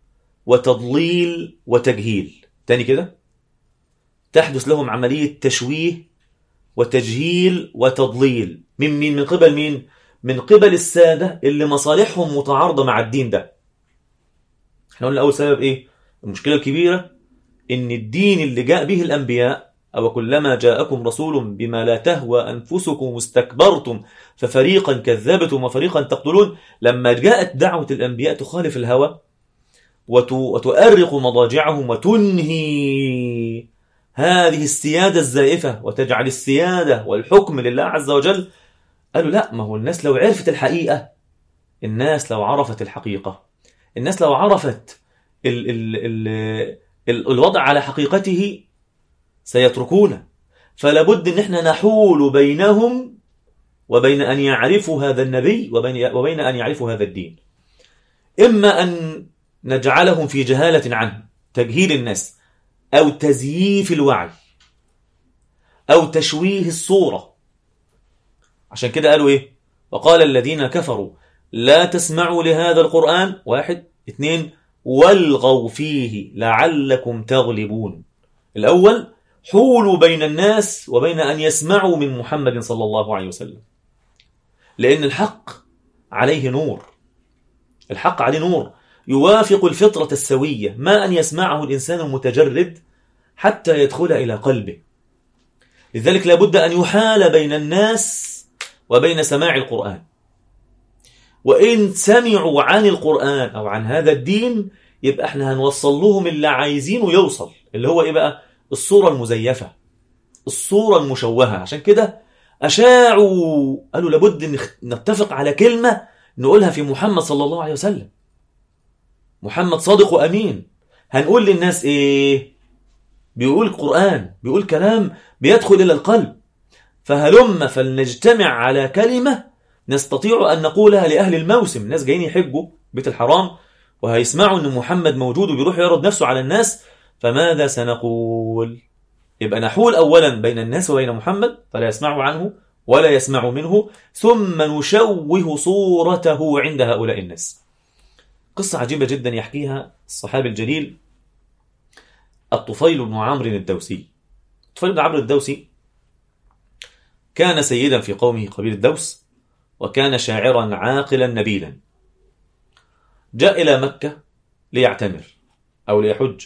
وتضليل وتجهيل. تاني كده، تحدث لهم عملية تشويه وتجهيل وتضليل من مين؟ من قبل مين؟ من قبل السادة اللي مصالحهم متعارضة مع الدين ده. احنا قلنا أول سبب ايه؟ المشكلة الكبيرة ان الدين اللي جاء به الأنبياء، أو كلما جاءكم رسول بما لا تهوى أنفسكم واستكبرتم ففريقا كذبتم وفريقا تقتلون، لما جاءت دعوة الأنبياء تخالف الهوى وتؤرق مضاجعهم وتنهي هذه السيادة الزائفة وتجعل السيادة والحكم لله عز وجل، قالوا لا، ما هو الناس لو عرفت الحقيقة، الناس لو عرفت الحقيقة، الناس لو عرفت ال ال ال ال الوضع على حقيقته سيتركونه. فلا بد ان احنا نحول بينهم وبين ان يعرفوا هذا النبي وبين, وبين ان يعرفوا هذا الدين. اما ان نجعلهم في جهالة عنه، تجهيل الناس او تزييف الوعي او تشويه الصورة. عشان كده قالوا ايه؟ وقال الذين كفروا لا تسمعوا لهذا القرآن، واحد اثنين والغوا فيه لعلكم تغلبون. الأول حولوا بين الناس وبين أن يسمعوا من محمد صلى الله عليه وسلم، لأن الحق عليه نور، الحق عليه نور يوافق الفطرة السوية، ما أن يسمعه الإنسان المتجرد حتى يدخل إلى قلبه. لذلك لابد أن يحال بين الناس وبين سماع القرآن. وإن سمعوا عن القرآن أو عن هذا الدين يبقى احنا هنوصل لهم اللي عايزينه يوصل، اللي هو إيه بقى؟ الصورة المزيفة، الصورة المشوهة. عشان كده أشاعوا، قالوا لابد نتفق على كلمة نقولها في محمد صلى الله عليه وسلم. محمد صادق وأمين، هنقول للناس إيه؟ بيقول القرآن، بيقول كلام بيدخل إلى القلب، فهلم فلنجتمع على كلمة نستطيع أن نقولها لأهل الموسم. ناس جايين يحجوا بيت الحرام وهيسمعوا أن محمد موجود وبيروح يعرض نفسه على الناس، فماذا سنقول؟ يبقى نحول أولا بين الناس وبين محمد فلا يسمعوا عنه ولا يسمعوا منه، ثم نشوه صورته عند هؤلاء الناس. قصة عجيبة جدا يحكيها الصحابي الجليل الطفيل بن عمرو الدوسي. الطفيل بن عمرو الدوسي كان سيدا في قومه قبيل الدوس، وكان شاعرا عاقلا نبيلا. جاء إلى مكة ليعتمر أو ليحج،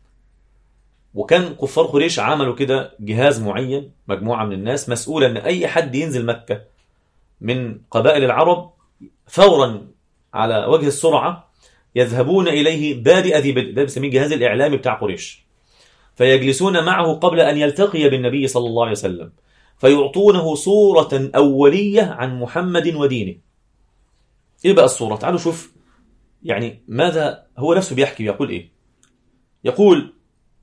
وكان كفار قريش عملوا كده جهاز معين، مجموعة من الناس مسؤولة أن أي حد ينزل مكة من قبائل العرب فورا على وجه السرعة يذهبون إليه بادئ ذي بدء، ده بسميه الجهاز الإعلامي بتاع قريش، فيجلسون معه قبل أن يلتقي بالنبي صلى الله عليه وسلم، فيعطونه صورة أولية عن محمد ودينه. إيه بقى الصورة؟ تعالوا شوف يعني ماذا هو نفسه بيحكي. يقول إيه؟ يقول: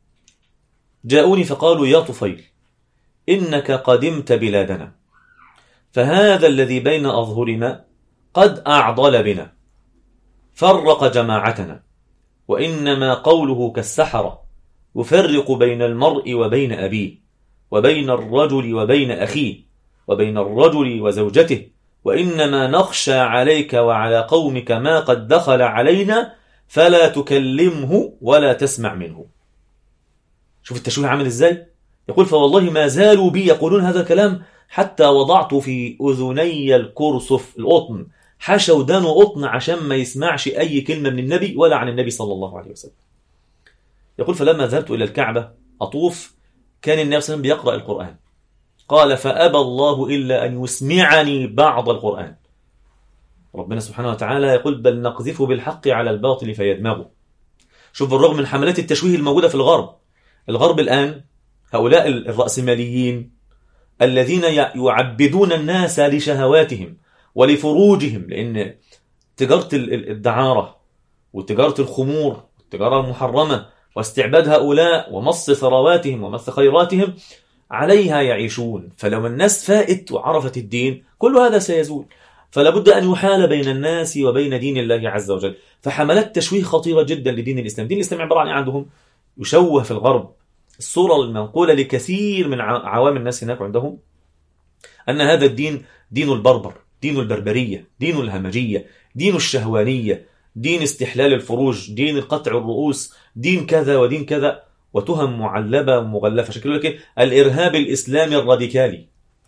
جاءوني فقالوا يا طفيل إنك قدمت بلادنا، فهذا الذي بين أظهرنا قد أعضل بنا، فرق جماعتنا، وإنما قوله كالسحرة، يفرق بين المرء وبين أبيه، وبين الرجل وبين أخيه، وبين الرجل وزوجته، وإنما نخشى عليك وعلى قومك ما قد دخل علينا، فلا تكلمه ولا تسمع منه. شوف التشويه عامل إزاي؟ يقول: فوالله ما زالوا بي يقولون هذا الكلام حتى وضعت في أذني الكرسف القطن، حشوا دانه قطن عشان ما يسمعش أي كلمة من النبي ولا عن النبي صلى الله عليه وسلم. يقول: فلما ذهبت إلى الكعبة أطوف كان النبي صلى الله عليه وسلم بيقرأ القرآن، قال: فأبى الله إلا أن يسمعني بعض القرآن. ربنا سبحانه وتعالى يقول: بل نقذف بالحق على الباطل فيدمغه. شوف، بالرغم من حملات التشويه الموجودة في الغرب، الغرب الآن هؤلاء الرأسماليين الذين يعبدون الناس لشهواتهم ولفروجهم، لأن تجارة الدعارة وتجارة الخمور والتجارة المحرمة واستعباد هؤلاء ومص ثرواتهم ومص خيراتهم عليها يعيشون. فلو الناس فائت وعرفت الدين كل هذا سيزول، فلا بد أن يحال بين الناس وبين دين الله عز وجل. فحملات تشويه خطيرة جدا لدين الإسلام. دين الإسلام عبارة عن إيه عندهم؟ يشوه في الغرب الصورة المنقولة لكثير من عوام الناس هناك عندهم أن هذا الدين دين البربر، دين البربرية، دين الهمجية، دين الشهوانية، دين استحلال الفروج، دين القطع الرؤوس، دين كذا ودين كذا، وتهم معلبة ومغلفة. شكله لك الإرهاب الإسلامي الراديكالي.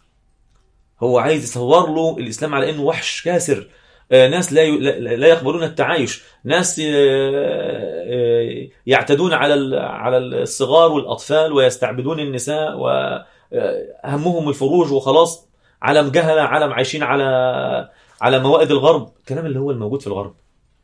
هو عايز يصور له الإسلام على أنه وحش كاسر، ناس لا لا يقبلون التعايش، ناس يعتدون على على الصغار والأطفال ويستعبدون النساء وهمهم الفروج وخلاص، عالم جهلة، عالم عايشين على على موائد الغرب، الكلام اللي هو الموجود في الغرب.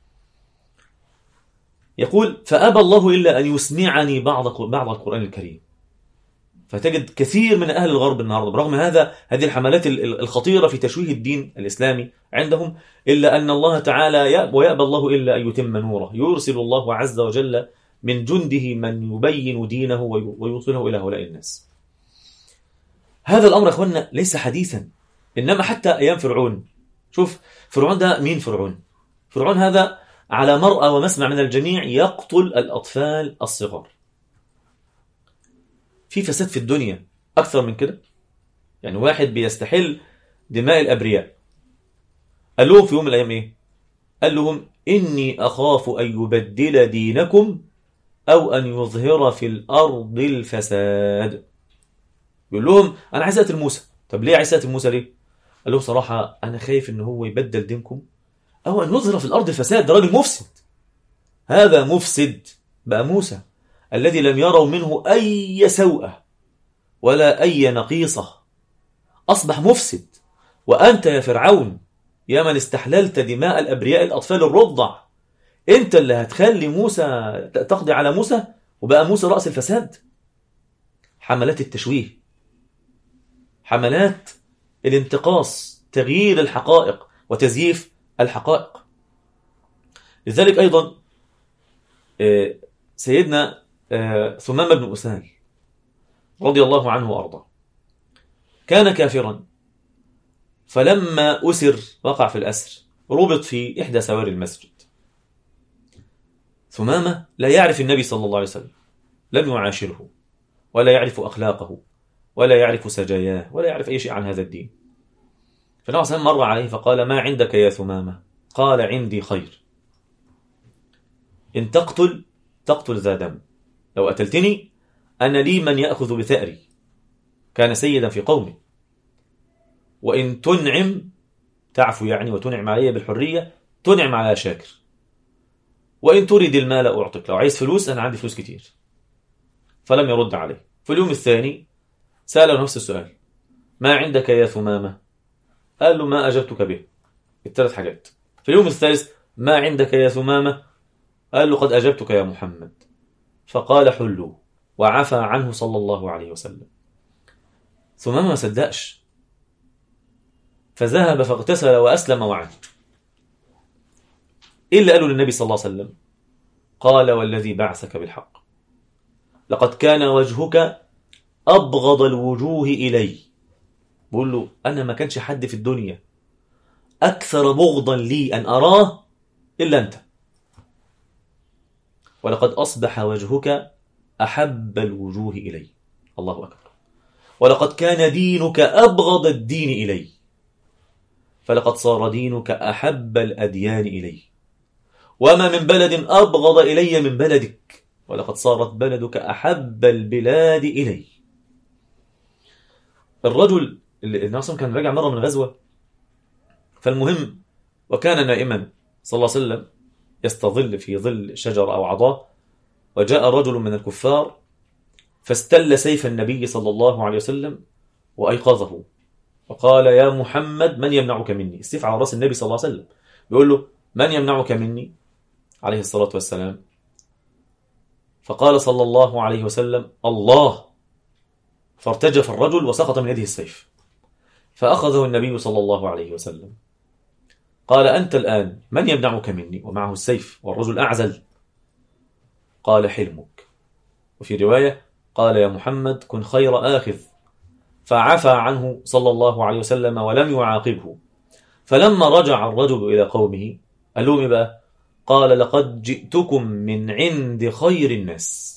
يقول: فأبى الله إلا أن يسمعني بعض بعض القرآن الكريم. فتجد كثير من أهل الغرب النهاردة برغم هذا هذه الحملات الخطيرة في تشويه الدين الإسلامي عندهم، إلا أن الله تعالى يأبى ويأبى الله إلا أن يتم نوره. يرسل الله عز وجل من جنده من يبين دينه ويوصله إلى هؤلاء الناس. هذا الأمر يا أخوانا ليس حديثا، إنما حتى أيام فرعون. شوف فرعون ده مين؟ فرعون فرعون هذا على مرأى ومسمع من الجميع يقتل الأطفال الصغار. في فساد في الدنيا أكثر من كده؟ يعني واحد بيستحل دماء الأبرياء. قال لهم في يوم من الأيام إيه؟ قال لهم: إني أخاف أن يبدل دينكم أو أن يظهر في الأرض الفساد. يقول لهم: أنا عايز أقتل موسى. طب ليه عايز أقتل موسى ليه؟ قال له: صراحة أنا خايف إن هو يبدل دينكم أو أن يظهر في الأرض الفساد. ده راجل مفسد، هذا مفسد بقى موسى الذي لم يروا منه أي سوءة ولا أي نقيصة، أصبح مفسد. وأنت يا فرعون يا من استحللت دماء الأبرياء الأطفال الرضع، أنت اللي هتخلي موسى تقضي على موسى، وبقى موسى رأس الفساد. حملات التشويه، حملات الانتقاص، تغيير الحقائق وتزييف الحقائق. لذلك أيضا سيدنا ثمامة بن أسال رضي الله عنه وأرضاه كان كافرا، فلما أسر وقع في الأسر ربط في إحدى سواري المسجد. ثمامة لا يعرف النبي صلى الله عليه وسلم، لم يعاشره ولا يعرف أخلاقه ولا يعرف سجاياه ولا يعرف أي شيء عن هذا الدين. فالنبي صلى الله عليه وسلم مر عليه فقال: ما عندك يا ثمامة؟ قال: عندي خير. إن تقتل تقتل ذا دم، لو قتلتني أنا لي من يأخذ بثأري، كان سيدا في قومه. وإن تنعم تعفو يعني وتنعم علي بالحرية، تنعم على شاكر. وإن تريد المال أعطيك، لو عايز فلوس أنا عندي فلوس كتير. فلم يرد عليه. في اليوم الثاني سأله نفس السؤال: ما عندك يا ثمامة؟ قال له: ما أجبتك به، الثلاث حاجات. في اليوم الثالث: ما عندك يا ثمامة؟ قال له: قد أجبتك يا محمد. فقال: حلوا، وعفى عنه صلى الله عليه وسلم. ثمامة ما صدقش، فذهب فاغتسل وأسلم وعاد. إيه اللي قاله للنبي صلى الله عليه وسلم؟ قال: والذي بعثك بالحق لقد كان وجهك أبغض الوجوه إلي. بقول له: أنا ما كانش حد في الدنيا أكثر بغضا لي أن أراه إلا أنت، ولقد أصبح وجهك أحب الوجوه إلي. الله أكبر. ولقد كان دينك أبغض الدين إلي، فلقد صار دينك أحب الأديان إلي. وما من بلد أبغض إلي من بلدك، ولقد صارت بلدك أحب البلاد إلي. الرجل اللي ناصم كان راجع مرة من غزوة، فالمهم وكان نائما صلى الله عليه وسلم يستظل في ظل شجر أو عضاء، وجاء رجل من الكفار فاستل سيف النبي صلى الله عليه وسلم وأيقظه، وقال: يا محمد من يمنعك مني؟ السيف على رأس النبي صلى الله عليه وسلم، بيقول له: من يمنعك مني عليه الصلاة والسلام؟ فقال صلى الله عليه وسلم: الله. فارتجف الرجل وسقط من يده السيف، فأخذه النبي صلى الله عليه وسلم قال: أنت الآن من يمنعك مني؟ ومعه السيف والرجل أعزل. قال: حلمك. وفي رواية قال: يا محمد كن خير آخذ. فعفى عنه صلى الله عليه وسلم ولم يعاقبه. فلما رجع الرجل إلى قومه قال لهم: إيه بقى؟ قال: لقد جئتكم من عند خير الناس.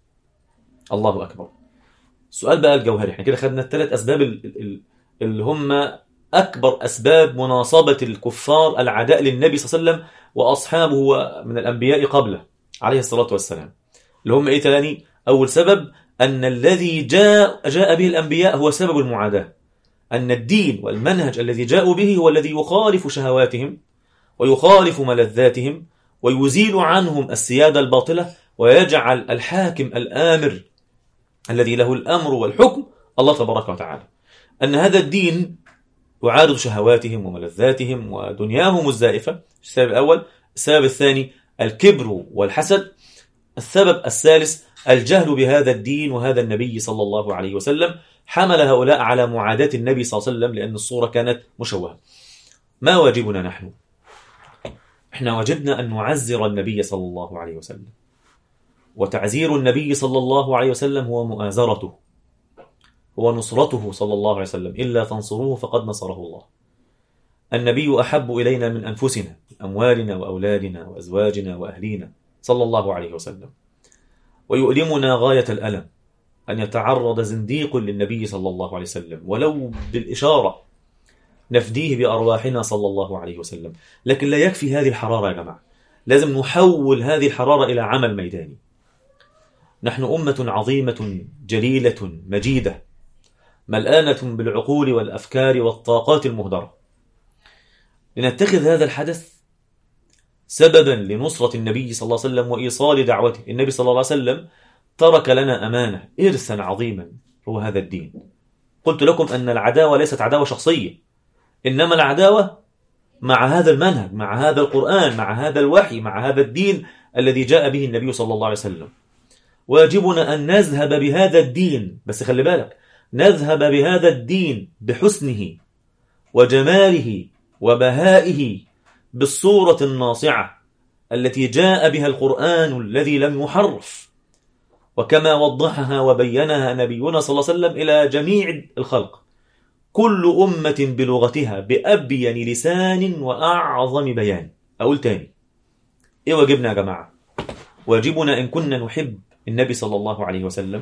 الله أكبر. السؤال بقى الجوهري، احنا كده خدنا الثلاث أسباب اللي هم أكبر أسباب مناصبة الكفار العداء للنبي صلى الله عليه وسلم وأصحابه من الأنبياء قبله عليه الصلاة والسلام، اللي هم إيه تاني؟ أول سبب أن الذي جاء, جاء به الأنبياء هو سبب المعاداة، أن الدين والمنهج الذي جاءوا به هو الذي يخالف شهواتهم ويخالف ملذاتهم ويزيل عنهم السيادة الباطلة ويجعل الحاكم الآمر الذي له الأمر والحكم الله تبارك وتعالى. أن هذا الدين يعارض شهواتهم وملذاتهم ودنياهم الزائفة. السبب الأول. السبب الثاني الكبر والحسد. السبب الثالث الجهل بهذا الدين وهذا النبي صلى الله عليه وسلم، حمل هؤلاء على معاداة النبي صلى الله عليه وسلم لأن الصورة كانت مشوهة. ما واجبنا نحن؟ احنا واجبنا أن نعزر النبي صلى الله عليه وسلم، وتعزير النبي صلى الله عليه وسلم هو مؤازرته، هو نصرته صلى الله عليه وسلم. إلا تنصروه فقد نصره الله. النبي أحب إلينا من أنفسنا، أموالنا وأولادنا وأزواجنا وأهلينا صلى الله عليه وسلم. ويؤلمنا غاية الألم أن يتعرض زنديق للنبي صلى الله عليه وسلم ولو بالإشارة، نفديه بأرواحنا صلى الله عليه وسلم. لكن لا يكفي هذه الحرارة يا جماعة، لازم نحول هذه الحرارة إلى عمل ميداني. نحن أمة عظيمة جليلة مجيدة ملآنة بالعقول والأفكار والطاقات المهدرة، لنتخذ هذا الحدث سببا لنصرة النبي صلى الله عليه وسلم وإيصال دعوته. النبي صلى الله عليه وسلم ترك لنا أمانة، إرثا عظيما، هو هذا الدين. قلت لكم أن العداوة ليست عداوة شخصية، إنما العداوة مع هذا المنهج، مع هذا القرآن، مع هذا الوحي، مع هذا الدين الذي جاء به النبي صلى الله عليه وسلم. واجبنا أن نذهب بهذا الدين، بس خلي بالك، نذهب بهذا الدين بحسنه وجماله وبهائه بالصورة الناصعة التي جاء بها القرآن الذي لم يحرف، وكما وضحها وبينها نبينا صلى الله عليه وسلم إلى جميع الخلق: كل أمة بلغتها بأبين لسان وأعظم بيان. أقول تاني، إيه واجبنا يا جماعة؟ واجبنا إن كنا نحب النبي صلى الله عليه وسلم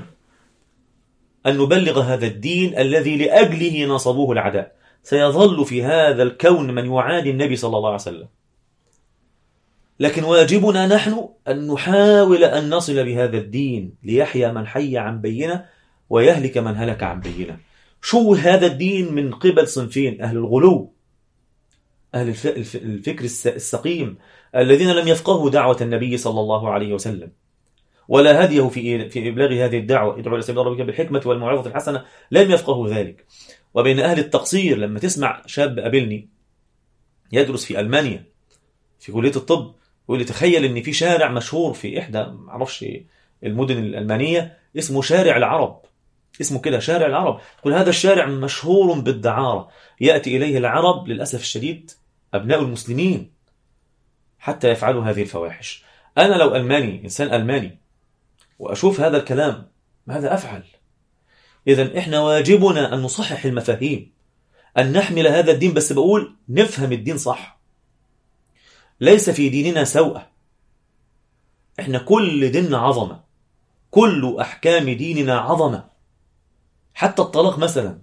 أن نبلغ هذا الدين الذي لأجله نصبوه العداء. سيظل في هذا الكون من يعادي النبي صلى الله عليه وسلم، لكن واجبنا نحن أن نحاول أن نصل بهذا الدين ليحيى من حي عن بينة ويهلك من هلك عن بينة. شو هذا الدين من قبل صنفين: أهل الغلو، أهل الفكر السقيم الذين لم يفقهوا دعوة النبي صلى الله عليه وسلم ولا هديه في في إبلاغ هذه الدعوة، ادعو إلى سبيل ربك بالحكمة والموعظة الحسنة، لم يفقهوا ذلك. وبين أهل التقصير، لما تسمع شاب قابلني يدرس في ألمانيا في كلية الطب يقول لي تخيل إن في شارع مشهور في إحدى معرفش المدن الألمانية اسمه شارع العرب، اسمه كده شارع العرب. يقول هذا الشارع مشهور بالدعارة، يأتي إليه العرب للأسف الشديد أبناء المسلمين حتى يفعلوا هذه الفواحش. أنا لو ألماني، إنسان ألماني، وأشوف هذا الكلام ماذا أفعل؟ إذن إحنا واجبنا أن نصحح المفاهيم، أن نحمل هذا الدين، بس بقول نفهم الدين صح. ليس في ديننا سوءة، إحنا كل ديننا عظمة، كل أحكام ديننا عظمة، حتى الطلاق مثلا،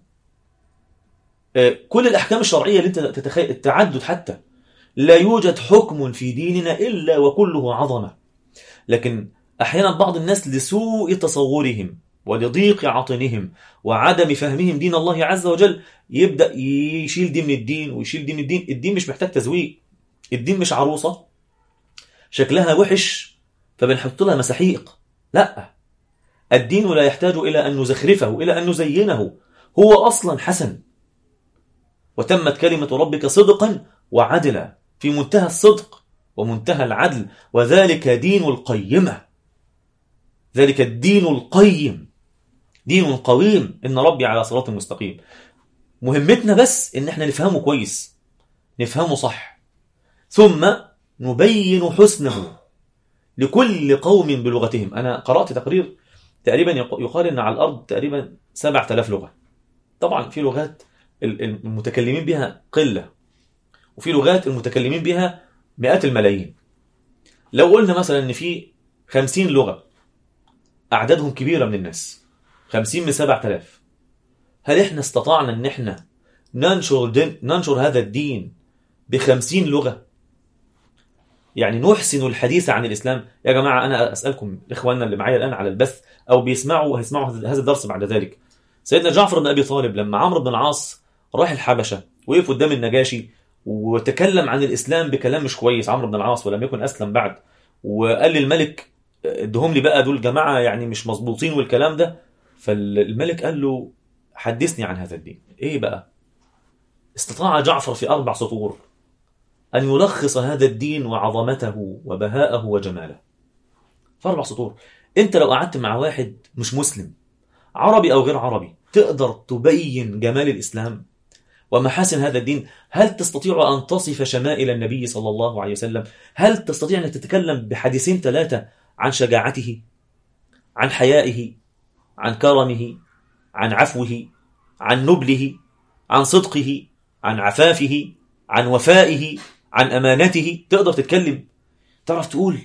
كل الأحكام الشرعية اللي أنت تتخيل، التعدد حتى، لا يوجد حكم في ديننا إلا وكله عظمة. لكن أحيانا بعض الناس لسوء تصورهم ولضيق عطنهم وعدم فهمهم دين الله عز وجل يبدأ يشيل دين من الدين ويشيل دين من الدين. الدين مش محتاج تزويق، الدين مش عروسة شكلها وحش فبنحط لها مساحيق، لا، الدين لا يحتاج إلى أن نزخرفه، إلى أن نزينه، هو أصلا حسن. وتمت كلمة ربك صدقا وعدلا، في منتهى الصدق ومنتهى العدل، وذلك دين القيمة، ذلك الدين القيم، دين قويم، إن ربي على صراط مستقيم. مهمتنا بس إن احنا نفهمه كويس، نفهمه صح، ثم نبين حسنه لكل قوم بلغتهم. أنا قرأت تقرير تقريبا يقال إن على الأرض تقريبا سبعة آلاف لغة. طبعا في لغات المتكلمين بها قلة، وفي لغات المتكلمين بها مئات الملايين. لو قلنا مثلا إن في خمسين لغة أعدادهم كبيرة من الناس، خمسين من سبعة آلاف، هل إحنا استطعنا إن إحنا ننشر, دين ننشر هذا الدين بخمسين لغة؟ يعني نحسن الحديث عن الإسلام. يا جماعة أنا أسألكم إخواننا اللي معايا الآن على البث أو بيسمعوا هيسمعوا هذا الدرس بعد ذلك، سيدنا جعفر بن أبي طالب لما عمرو بن العاص راح الحبشة وقف قدام النجاشي وتكلم عن الإسلام بكلام مش كويس، عمرو بن العاص ولم يكن أسلم بعد، وقال للملك ادهم لي بقى دول جماعة يعني مش مظبوطين والكلام ده. فالملك قال له حدثني عن هذا الدين. إيه بقى؟ استطاع جعفر في أربع سطور أن يلخص هذا الدين وعظمته وبهاءه وجماله في أربع سطور. أنت لو قعدت مع واحد مش مسلم، عربي أو غير عربي، تقدر تبين جمال الإسلام ومحاسن هذا الدين؟ هل تستطيع أن تصف شمائل النبي صلى الله عليه وسلم؟ هل تستطيع أن تتكلم بحديثين ثلاثة عن شجاعته، عن حيائه، عن كرمه، عن عفوه، عن نبله، عن صدقه، عن عفافه، عن وفائه، عن أمانته؟ تقدر تتكلم؟ تعرف تقول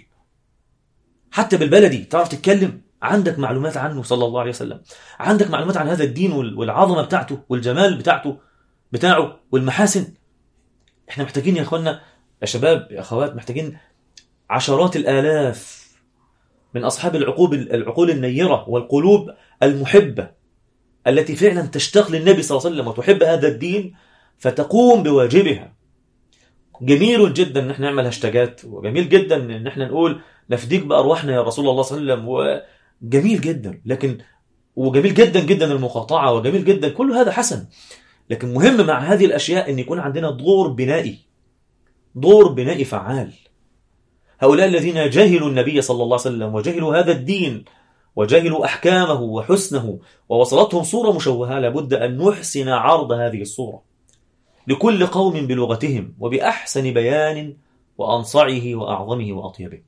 حتى بالبلدي؟ تعرف تتكلم؟ عندك معلومات عنه صلى الله عليه وسلم، عندك معلومات عن هذا الدين والعظمة بتاعته والجمال بتاعته بتاعه والمحاسن؟ احنا محتاجين يا اخوانا، يا شباب يا اخوات، محتاجين عشرات الآلاف من أصحاب العقول العقول النيرة والقلوب المحبة التي فعلا تشتاق للنبي صلى الله عليه وسلم وتحب هذا الدين فتقوم بواجبها. جميل جدا ان احنا نعمل هاشتاجات، وجميل جدا ان احنا نقول نفديك بأرواحنا يا رسول الله صلى الله عليه وسلم، وجميل جدا، لكن وجميل جدا جدا المقاطعة، وجميل جدا كل هذا حسن، لكن مهم مع هذه الأشياء أن يكون عندنا دور بنائي، دور بنائي فعال. هؤلاء الذين جهلوا النبي صلى الله عليه وسلم وجهلوا هذا الدين وجهلوا أحكامه وحسنه ووصلتهم صورة مشوهة، لابد أن نحسن عرض هذه الصورة لكل قوم بلغتهم وبأحسن بيان وأنصعه وأعظمه وأطيبه.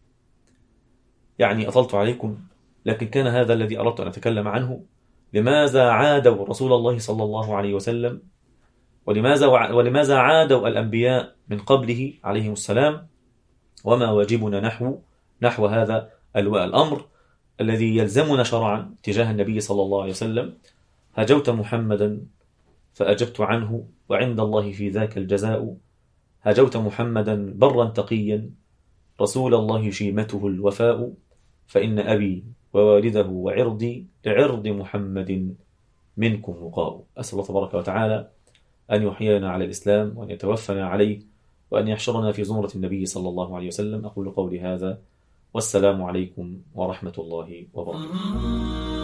يعني أطلت عليكم، لكن كان هذا الذي أردت أن أتكلم عنه. لماذا عادوا رسول الله صلى الله عليه وسلم، ولماذا ولماذا عادوا الأنبياء من قبله عليهم السلام، وما واجبنا نحو نحو هذا الأمر الذي يلزمنا شرعا تجاه النبي صلى الله عليه وسلم. هجوت محمدا فأجبت عنه، وعند الله في ذاك الجزاء. هجوت محمدا برا تقيا، رسول الله شيمته الوفاء، فإن أبي ووالده وعرضي لعرض محمد منكم وقاء. أسأل الله تبارك وتعالى أن يحيينا على الإسلام وأن يتوفنا عليه وأن يحشرنا في زمرة النبي صلى الله عليه وسلم. أقول قولي هذا والسلام عليكم ورحمة الله وبركاته.